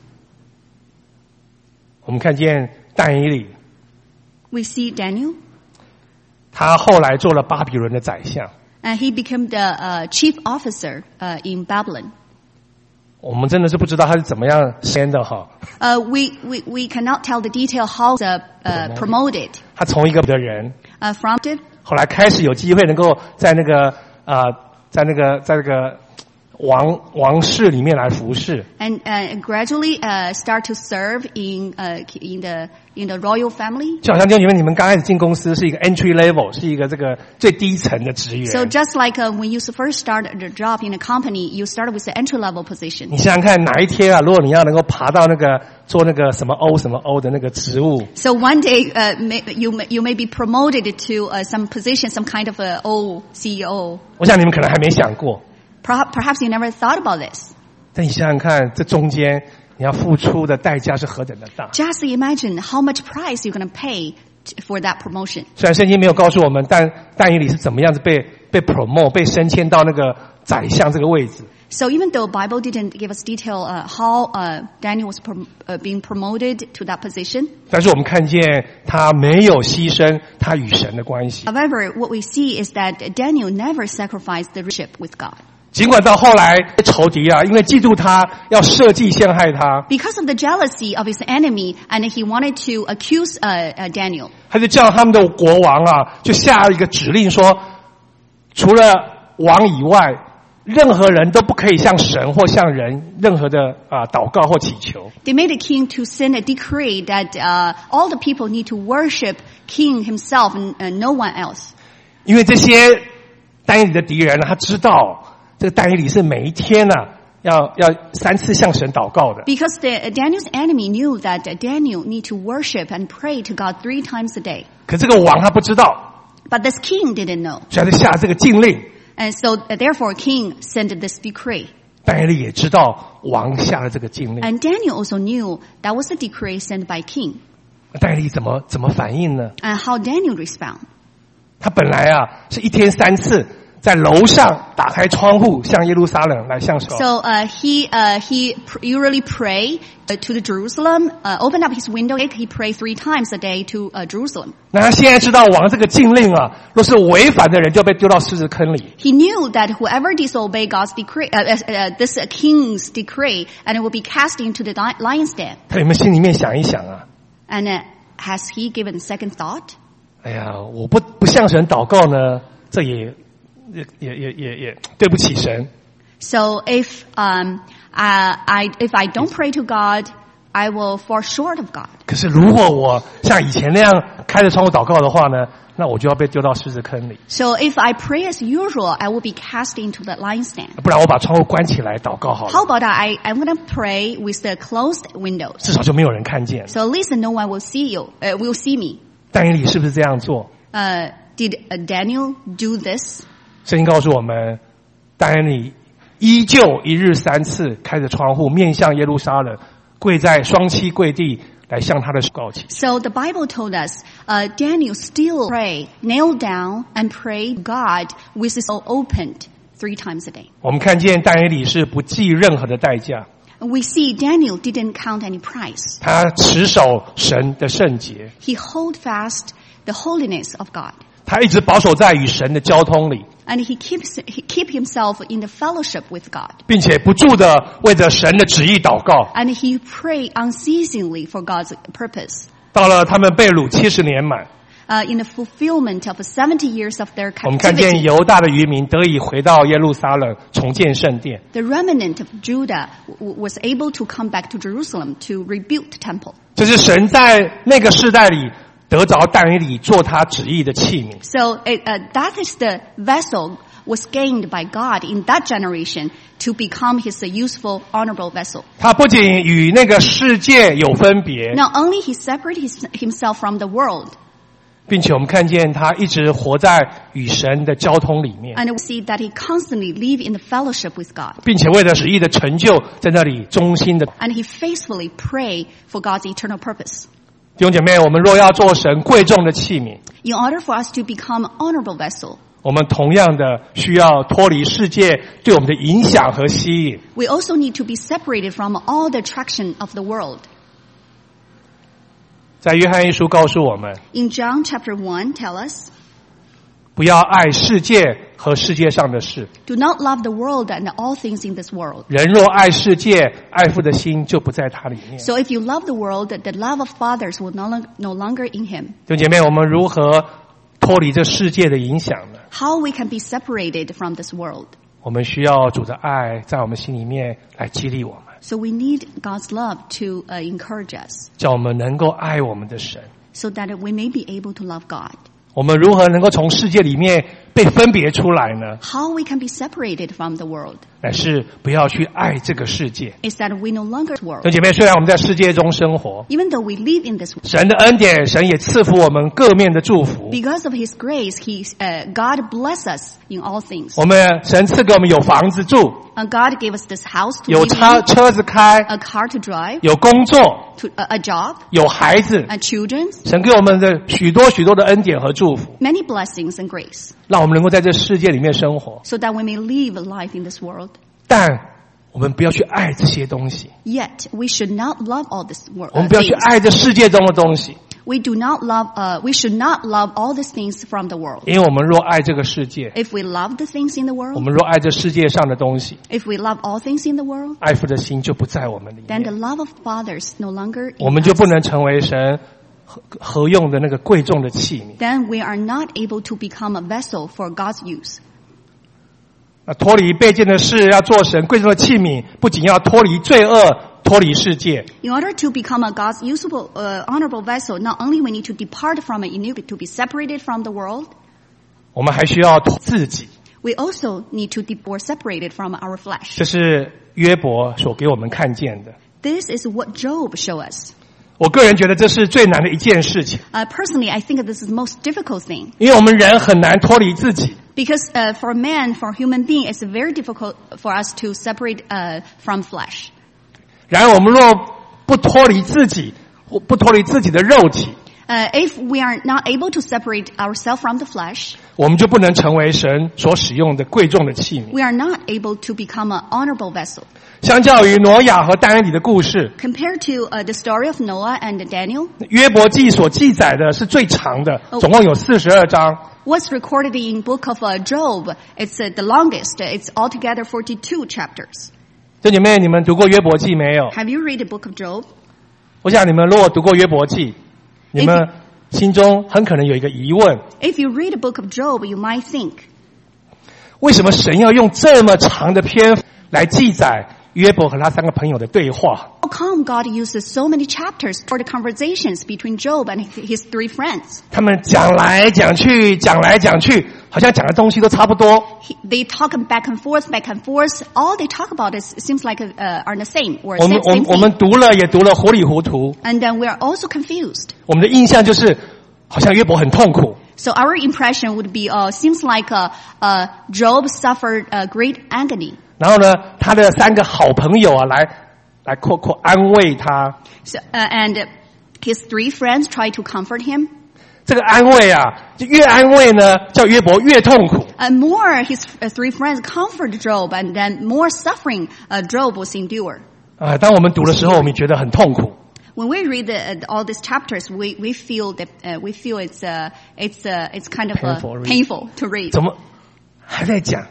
我们看见但以理， We see Daniel, 他后来做了巴比伦的宰相。 and he became the chief officer in Babylon. 我们真的是不知道他是怎么样先的哈。 We cannot tell the detail how promoted 他从一个的人， from it. 后来开始有机会能够在那个王室里面来服侍。 And gradually start to serve in the royal family. 就好像弟兄姐妹，你们刚开始进公司是一个 entry level， 是一个这个最低层的职员。 So just like when you first start the job in a company, you start with the entry level position. 你想想看，哪一天啊，如果你要能够爬到那个做那个什么 O 什么 O 的那个职务， So one day you may be promoted to some position, some kind of a CEO. 我想你们可能还没想过。 Perhaps you never thought about this. 但你想想看，这中间你要付出的代价是何等的大。 Just imagine how much price you're going to pay for that promotion. 虽然圣经没有告诉我们，但以理是怎么样子被 promote 被升迁到那个宰相这个位置。 So even though Bible didn't give us detail how Daniel was being promoted to that position, 但是我们看见他没有牺牲他与神的关系。 however, what we see is that Daniel never sacrificed the relationship with God. 尽管到后来仇敌啊，因为嫉妒他，要设计陷害他， Because of the jealousy of his enemy, and he wanted to accuse Daniel. 他就叫他们的国王啊，就下一个指令说，除了王以外，任何人都不可以向神或向人任何的祷告或祈求。 They made a king to send a decree that all the people need to worship king himself and no one else. 因为这些但以理的敌人呢，他知道这个但以理是每一天呢要3次向神祷告的。 Because Daniel's enemy knew that Daniel need to worship and pray to God 3 times a day. 可这个王他不知道， But this king didn't know. 所以他就下这个禁令。 And so therefore king sent this decree. 但以理也知道王下了这个禁令， And Daniel also knew that was a decree sent by king. 但以理怎么反应呢？ And how Daniel respond. 他本来啊是一天3次在楼上打开窗户向耶路撒冷来向神。 So he usually pray to the Jerusalem, open up his window, he pray 3 times a day to Jerusalem. 那他现在知道王这个禁令啊，若是违反的人就被丢到狮子坑里。 He knew that whoever disobey God's decree, this king's decree, and it will be cast into the lion's den. 他有没有心里面想一想啊？ And has he given second thought? 哎呀，我不向神祷告呢，这也对不起神。 So if I don't pray to God, I will fall short of God. 可是如果我像以前那样开着窗户祷告的话呢，那我就要被丢到狮子坑里。 So if I pray as usual, I will be cast into the lion's den. 不然我把窗户关起来祷告好了， How about I'm going to pray with the closed windows? 至少就没有人看见。 So at least no one will see will see me. 但以理是不是这样做？ Did Daniel do this? 圣经告诉我们，但以理依旧一日3次开着窗户面向耶路撒冷，跪在双膝跪地来向他的告祈。 So the Bible told us Daniel still kneel down and pray God with his soul opened 3 times a day. 我们看见但以理是不计任何的代价， We see Daniel didn't count any price. 他持守神的圣洁， He hold fast the holiness of God. 他一直保守在与神的交通里， And he keep himself in the fellowship with God. 并且不住的为着神的旨意祷告。 And he pray unceasingly for God's purpose. 到了他们被掳70年满， In the fulfillment of 70 years of their 我们看见 captivity, 犹大的渔民得以回到耶路撒冷重建圣殿。 the remnant of Judah was able to come back to Jerusalem to rebuild the temple. 这是神在那个世代里得着但以理做他旨意的器皿。 So that is the vessel was gained by God in that generation to become his useful, honorable vessel. 他不仅与那个世界有分别， Not only he separated himself from the world, 并且我们看见他一直活在与神的交通里面， and we see that he constantly live in the fellowship with God. 并且为了旨意的成就，在那里忠心的。 And he faithfully pray for God's eternal purpose. 弟兄姐妹，我们若要做神贵重的器皿， In order for us to become an honorable vessel, 我们同样的需要脱离世界对我们的影响和吸引。 we also need to be separated from all the attraction of the world. 在约翰一书告诉我们， In John chapter 1 tell us, 不要爱世界和世界上的事。 do not love the world and all things in this world. 人若爱世界，爱父的心就不在他里面。 So if you love the world, the love of fathers will no longer in him. 弟兄姐妹，我们如何脱离这世界的影响呢？ How we can be separated from this world? 我们需要主的爱在我们心里面来激励我们， So we need God's love to encourage us 叫我们能够爱我们的神。 so that we may be able to love God. 我们如何能够从世界里面被分别出来呢？ How we can be separated from the world 乃是不要去爱这个世界。 is that we no longer 弟 world. 兄姐妹，虽然我们在世界中生活， Even though we live in this world, 神的恩典，神也赐福我们各面的祝福。 because of His grace, God bless us in all things. 我们神赐给我们有房子住， God gave us this house to 有 live 车子开， in, a car to drive, 有工作， a job, 有孩子。 children, 神给我们的许多许多的恩典和祝福， many blessings and grace, 让我们能够在这世界里面生活。 so that we may live a life in this world. 但我们不要去爱这些东西， Yet we should not love all this world. 我们不要去 things. 爱这世界中的东西， We should not love all these things from the world. 因为我们若爱这个世界， If we love the things in the 我 world, 们若爱这世界上的东西， if we love all things in the world, 爱父的心就不在我们里 then the 面， love of fathers no longer 我 in 们就 us. 不能成为神合用的那个贵重的器皿。 Then we are not able to become a vessel for God's use. 脱离卑贱的事，要做神贵重的器皿，不仅要脱离罪恶，脱离世界， In order to become a God's usable, honorable vessel, not only we need to depart from iniquity, to be separated from the world, 我们还需要自己。 we also need to be separated from our flesh. 这是约伯所给我们看见的。 This is what Job shows us. 我个人觉得这是最难的一件事情， Personally, I think this is the most difficult thing. 因为我们人很难脱离自己。 Because for man, for human being, it's very difficult for us to separate from flesh. 然而我们若不脱离自己，或不脱离自己的肉体， If we are not able to separate ourselves from the flesh, 我们就不能成为神所使用的贵重的器皿。 we are not able to become an honorable vessel. 相较于挪亚和但以理的故事， Compared to the story of Noah and Daniel, 约伯记所记载的是最长的，总共有42章。 what's recorded in book of Job, it's the longest. It's altogether 42 chapters. 弟兄姐妹，你们读过约伯记没有？ Have you read the book of Job? 我想你们如果读过约伯记，你们心中很可能有一个疑问： If you read the book of Job, you might think, 为什么神要用这么长的篇幅来记载约伯和他3个朋友的对话？ how come God uses so many chapters for the conversations between Job and his 3 friends? 他们讲来讲去，好像讲的东西都差不多。 They talk back and forth. All they talk about seems like are the same or 我们 same 我们 thing. 读了也读了糊里糊涂， And then we are also confused. 我们的印象就是好像约伯很痛苦， So our impression would be, seems like Job suffered great agony. 然后呢，他的3个好朋友啊，来安慰他。 So, and his 3 friends try to comfort him. 这个安慰啊，就越安慰呢，叫约伯越痛苦。 And more, his 3 friends comfort Job, and then more suffering Job was endured. 当我们读的时候，我们觉得很痛苦。 When we read all these chapters, we feel that it's kind of painful to read. 怎么还在讲？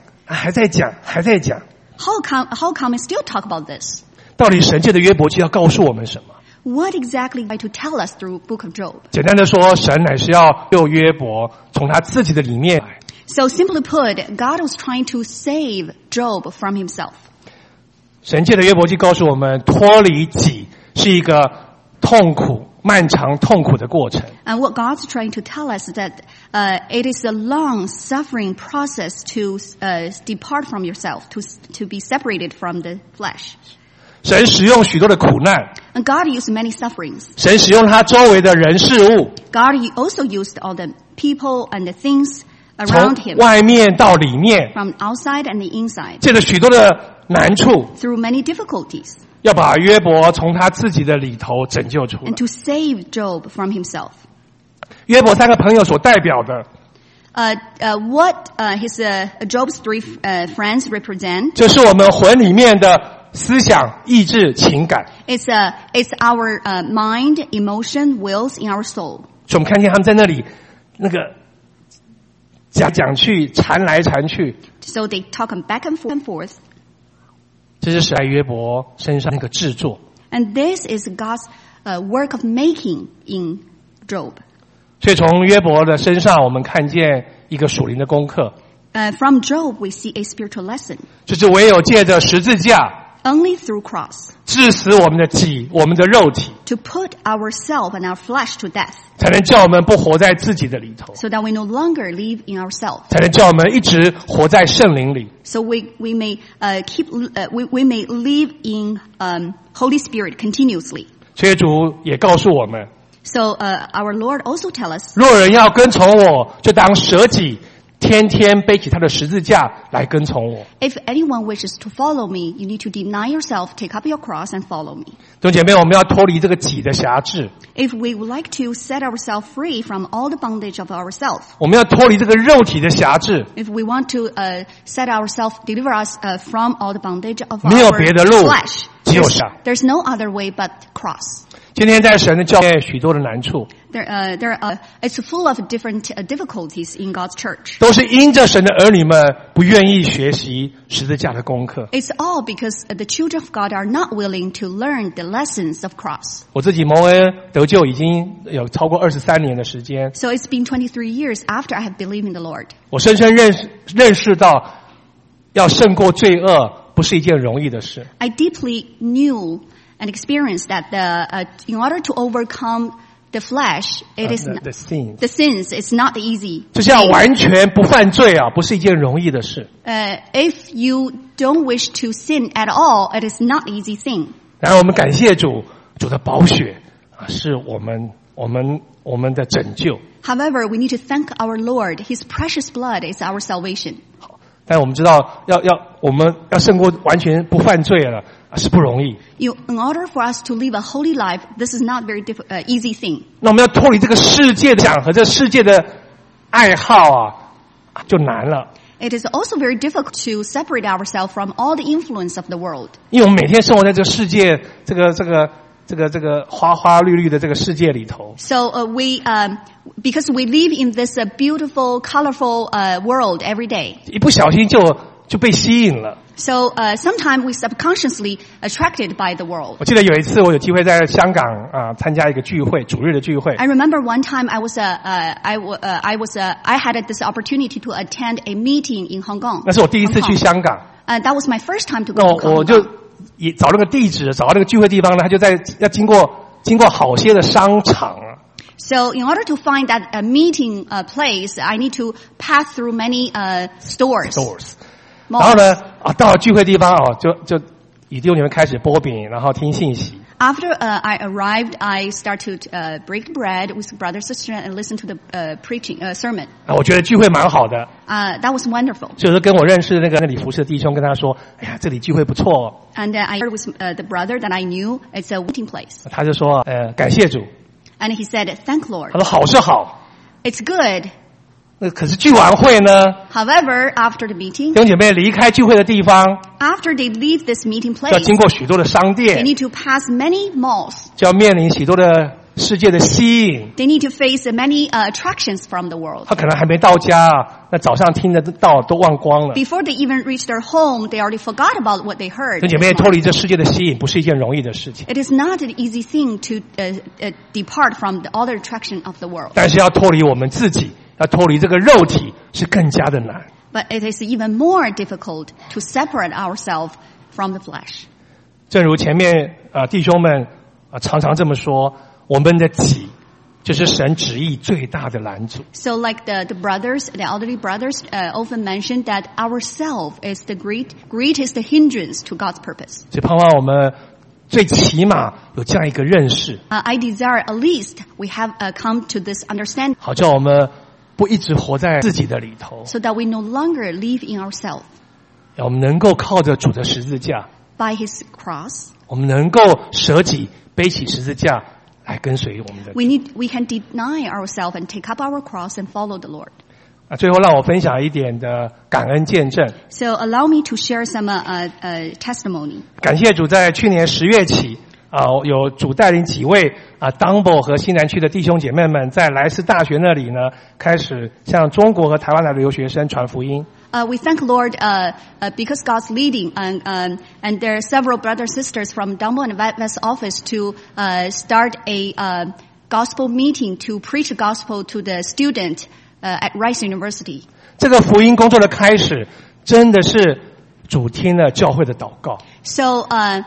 How come we still talk about this? 到底神借的约伯记要告诉我们什么？ What exactly to tell us through Book of Job? 简单的说，神乃是要救约伯从他自己的里面。 So simply put, God was trying to save Job from himself. 神借的约伯记告诉我们，脱离己是一个痛苦、漫长、痛苦的过程。 And what God's trying to tell us is that it is a long suffering process to depart from yourself, to be separated from the flesh. 神使用许多的苦难， And God used many sufferings. 神使用他周围的人事物， God also used all the people and the things 从 around him, 外面到里面， from outside and the inside, 借着许多的难处， through many difficulties, 要把约伯从他自己的里头拯救出来 and。to save Job from himself. 约伯3个朋友所代表的， What Job's 3 friends represent 就是我们魂里面的思想、意志、情感。 it's our mind, emotion, wills in our soul. 所以我们看见他们在那里那个讲去，缠来缠去， So they talk back and forth. 这是神在约伯身上那个制作。 And this is God's work of making in Job. 所以从约伯的身上，我们看见一个属灵的功课。 From Job, we see a spiritual lesson. 就是唯有借着十字架 Only through cross, 致死我们的己，我们的肉体， to put ourselves and our flesh to death, 才能叫我们不活在自己的里头， so that we no longer live in ourselves. 才能叫我们一直活在圣灵里。 So we may we may live in Holy Spirit continuously. 所以主也告诉我们， So our Lord also tell us, 若人要跟从我，就当舍己，天天背起他的十字架来跟从我。 if anyone wishes to follow me, you need to deny yourself, take up your cross, and follow me. 弟兄姐妹，我们要脱离这个己的辖制， If we would like to set ourselves free from all the bondage of ourselves, 我们要脱离这个肉体的辖制， if we want to set ourselves, deliver us from all the bondage of 没有 our 别的路， flesh, 只有上。 there's no other way but cross. 今天在神的教会许多的难处， It's full of different difficulties in God's church. 都是因着神的儿女们不愿意学习十字架的功课。 It's all because the children of God are not willing to learn the lessons of cross. 我自己蒙恩得救已经有超过23年的时间， So it's been 23 years after I have believed in the Lord. 我深深认识到，要胜过罪恶不是一件容易的事。 I deeply knew and experienced that in order to overcome the flesh, it is the sin， the sins. It's not easy. 就是要完全不犯罪啊，不是一件容易的事。 If you don't wish to sin at all, it is not easy thing. 然后我们感谢主，主的宝血啊，是我们的拯救。 However, we need to thank our Lord. His precious blood is our salvation. 但我们知道，我们要胜过完全不犯罪了啊，是不容易。 In order for us to live a holy life, this is not very easy thing. 那我们要脱离这个世界的想和这世界的爱好啊，就难了。 It is also very difficult to separate ourselves from all the influence of the world. 因为我们每天生活在这个世界，这个花花绿绿的这个世界里头。 So because we live in this beautiful, colorful world every day. 一不小心就被吸引了。 So sometimes we subconsciously attracted by the world. 我记得有一次我有机会在香港参加一个聚会，主日的聚会。 I remember one time I had this opportunity to attend a meeting in Hong Kong. 那是我第一次去香港。 That was my first time to 那 go to 我 Hong 就 Kong. 也找那个地址，找到那个聚会地方呢，他就要经过好些的商场啊。 So in order to find that meeting place, I need to pass through many stores. 然后呢，到了聚会地方就弟兄姐妹开始剥饼，然后听信息。 After I arrived, I start to break bread with brothers and sisters and listen to the preaching sermon. 我觉得聚会蛮好的。 That was wonderful. 就是跟我认识的那里服侍的弟兄跟他说，哎呀，这里聚会不错哦。 And I heard with the brother that I knew it's a meeting place. 他就说，感谢主。 And he said, "Thank Lord." 他说好是好， It's good. 可是聚完会呢， However, after the 弟 meeting, 兄姐妹离开聚会的地方， after they leave this meeting 要 place, 经过许多的商 they 店， need to pass many malls. 就要面临许多的世界的吸引。 They need to face many attractions from the world. 他可能还没到家那早上听得到都忘光了。 Before they even reach their home, they already forgot about what they heard. 弟兄姐妹，脱离这世界的吸引不是一件容易的事情， It is not an easy thing to depart from the other attraction of the world. 但是要脱离我们自己，要脱离这个肉体是更加的难。 But it is even more difficult to separate ourselves from the flesh. 正如前面弟兄们常常这么说，我们的己就是神旨意最大的拦阻。 So like the elderly brothers often mention that ourself is the greatest hindrance to God's purpose. 所以盼望我们最起码有这样一个认识， I desire at least we have come to this understanding 好叫我们不一直活在自己的里头， so that we no longer live in ourselves. 我们能够靠着主的十字架， By His cross, 我们能够舍己背起十字架来跟随我们的。 we can deny ourselves and take up our cross and follow the Lord. 最后让我分享一点的感恩见证。 So allow me to share some testimony. 感谢主，在去年10月起，有主带领几位Dumbo 和西南区的弟兄姐妹们，在莱斯大学那里呢，开始向中国和台湾来的留学生传福音。 We thank Lord because God's leading, and there are several brothers and sisters from Dumbo and West office to start a gospel meeting to preach the gospel to the student at Rice University. 这个福音工作的开始，真的是主听了教会的祷告。 So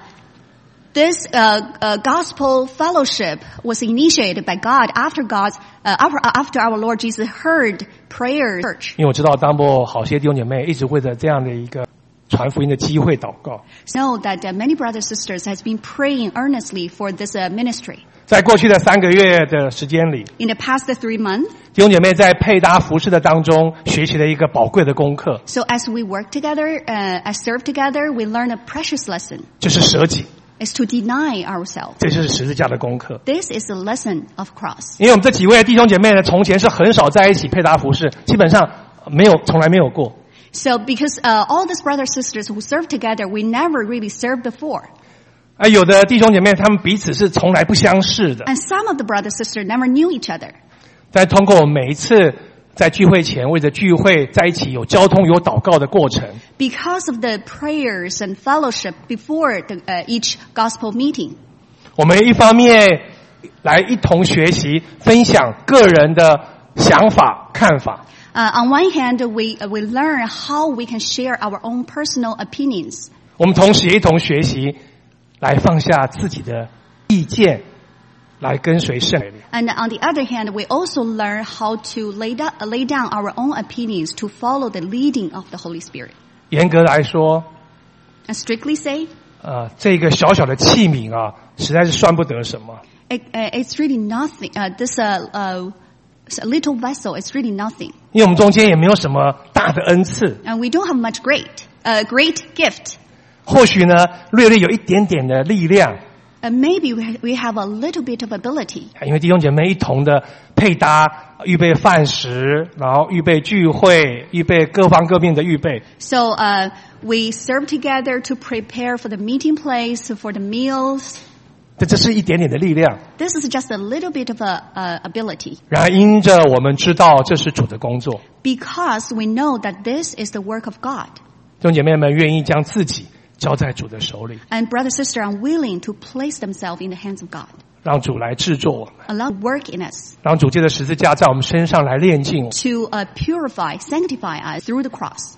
this gospel fellowship was initiated by God after after our Lord Jesus heard prayers. 因为我知道当波好些弟兄姐妹一直为着这样的一个传福音的机会祷告。 Know that many brothers and sisters has been praying earnestly for this ministry. 在过去的3个月的时间里， In the past 3 months, 弟兄姐妹在配搭服事的当中学习了一个宝贵的功课， so as we work together, as serve together, we learn a precious lesson. 就是舍己， Is to deny ourselves. 这就是十字架的功课。 This is the lesson of cross. 因为我们这几位弟兄姐妹呢，从前是很少在一起配搭服事，基本上从来没有过。 So because all these brothers and sisters who serve together, we never really served before. 有的弟兄姐妹他们彼此是从来不相识的， And some of the brothers and sisters never knew each other. 但通过我们每一次在聚会前为着聚会在一起有交通有祷告的过程， Because of the prayers and fellowship before each gospel meeting. 我们一方面来一同学习分享个人的想法看法， On one hand, we learn how we can share our own personal opinions. 我们同时也一同学习来放下自己的意见，来跟随圣灵。 And on the other hand, we also learn how to lay down our own opinions to follow the leading of the Holy Spirit. 严格来说， And strictly say, 这个小小的器皿啊，实在是算不得什么。 it's really nothing. This a little vessel is really nothing. 因为我们中间也没有什么大的恩赐， And we don't have much great gift. 或许呢略略有一点点的力量， Maybe we have a little bit of ability. 因为弟兄姐妹一同的配搭，预备饭食，然后预备聚会，预备各方各面的预备。 So we serve together to prepare for the meeting place, for the meals. 这是一点点的力量。 This is just a little bit of ability. 然而因着我们知道这是主的工作， Because we know that this is the work of God. 弟兄姐妹们愿意将自己交在主的手里， And brother sister are willing to place themselves in the hands of God. 让主来制作我们， Allow work in us 让主借着十字架在我们身上来炼净我们。 to purify, sanctify us through the cross.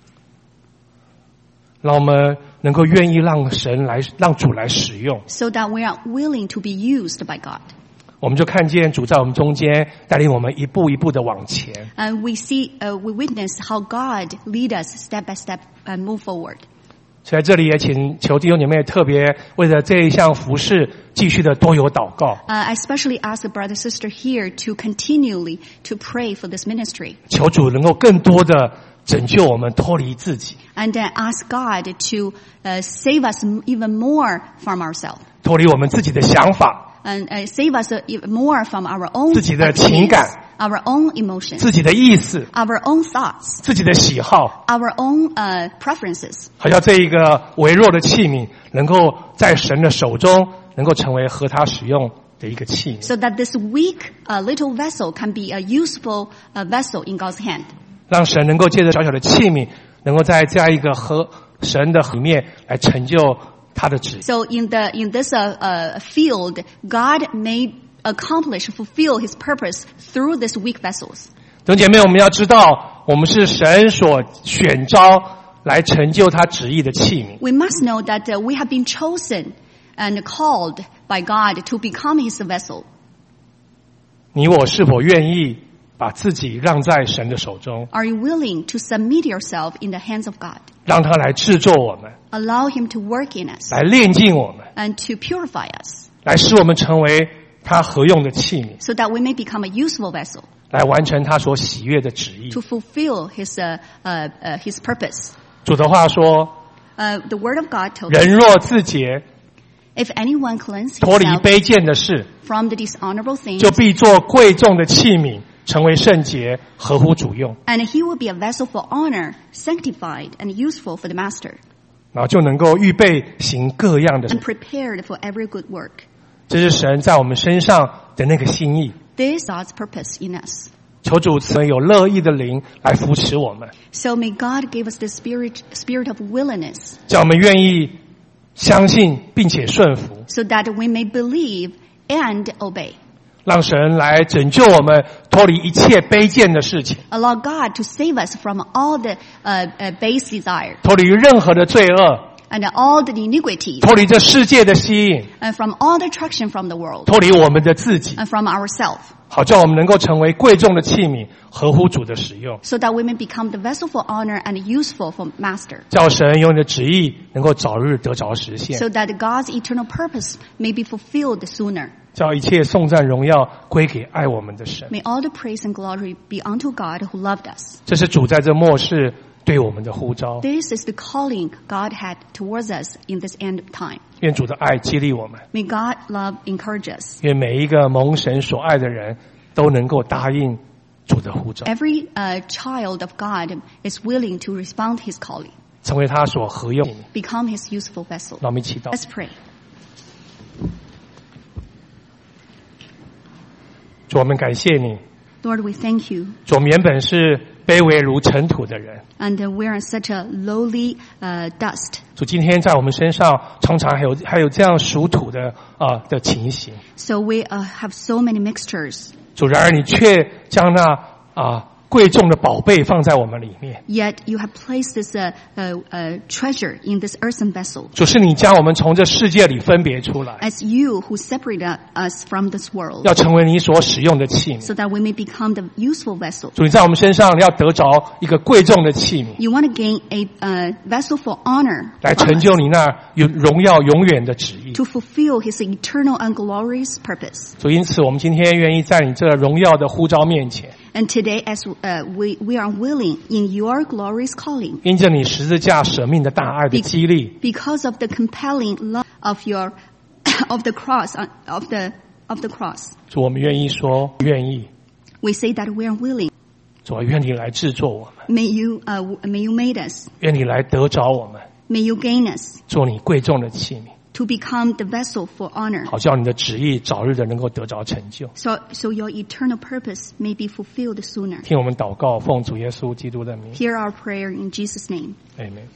让我们能够愿意让主来使用。 So that we are willing to be used by God. 我们就看见主在我们中间带领我们一步一步的往前。 And we witness how God lead us step by step and move forward. 所以在这里也请求弟兄姐妹特别为了这一项服事继续的多有祷告， I especially ask the brother sister here to continually to pray for this ministry. 求主能够更多的拯救我们脱离自己， And ask God to save us even more from ourselves. 脱离我们自己的想法， And save us even more from our own 自己的情感， our own emotions, 自己的意思， our own thoughts, 自己的喜好， our own preferences. 好像这一个微弱的器皿能够在神的手中能够成为合他使用的一个器皿， So that this weak little vessel can be a useful vessel in God's hand. 让神能够借着小小的器皿，能够在这样一个和神的里面来成就他的旨意。 So in this field, God may fulfill His purpose through these weak vessels. 弟兄姐妹，我们要知道，我们是神所选召来成就他旨意的器皿。 We must know that we have been chosen and called by God to become His vessel. 你我是否愿意把自己让在神的手中， Are you willing to submit yourself in the hands of God? 让他来制作我们， Allow Him to work in us 来炼净我们， and to purify us 来使我们成为他合用的器皿， so that we may become a useful vessel 来完成他所喜悦的旨意。 to fulfill His purpose. 主的话说， The Word of God tells 人 us, 若自洁， if anyone cleanse 脱离 himself 卑贱的事， from the dishonorable things, 就必做贵重的器皿，成为圣洁，合乎主用， and he will be a vessel for honor, sanctified and useful for the master, 然后就能够预备行各样的事 and。prepared for every good work. 这是神在我们身上的那个心意。 This is God's purpose in us. 求主赐有乐意的灵来扶持我们， So may God give us the spirit of willingness, 叫我们愿意相信并且顺服， so that we may believe and obey, 让神来拯救我们，脱离一切卑贱的事情， Allow God to save us from all the base desire 脱离任何的罪恶， and all the iniquities 脱离这世界的吸引， and from all the attraction from the world 脱离我们的自己， and from ourselves, 好叫我们能够成为贵重的器皿，合乎主的使用， so that we may become the vessel for honor and useful for Master, 叫神用你的旨意能够早日得着实现， so that God's eternal purpose may be fulfilled sooner. 叫一切颂赞荣耀归给爱我们的神。 May all the praise and glory be unto God who loved us. 这是主在这末世对我们的呼召， This is the calling God had towards us in this end of time. 愿主的爱激励我们， May God love encourage us. 愿每一个蒙神所爱的人都能够答应主的呼召， Every child of God is willing to respond to His calling, 成为他所合用。 become His useful vessel. 让我们一起祷告。 Let's pray. 主，我们感谢你。 Lord, we thank you. 主，我们原本是卑微如尘土的人， And we are such a lowly dust. 主，今天在我们身上常常还有这样属土的的情形。 So we have so many mixtures. 主，然而你却将那贵重的宝贝放在我们里面。 Yet you have placed this treasure in this earthen vessel. 主，是你将我们从这世界里分别出来， As you who separate us from this world, 要成为你所使用的器皿。 so that we may become the useful vessel. 主，你在我们身上要得着一个贵重的器皿， You want to gain a vessel for honor, 来成就你那荣耀永远的旨意。 to fulfill His eternal and glorious purpose. 主，因此我们今天愿意在你这荣耀的呼召面前， And today, as we are willing in your glorious calling, 因着你十字架舍命的大爱的激励， because of the compelling love of of the cross, of the cross, 主，我们愿意说愿意。 we say that we are willing. 主，愿你来制作我们， May you made us. 愿你来得着我们， May you gain us 做你贵重的器皿， to become the vessel for honor, 好叫你的旨意早日的能够得着成就。 so your eternal purpose may be fulfilled sooner. 听我们祷告，奉主耶稣基督的名， Hear our prayer in Jesus' name. 阿们。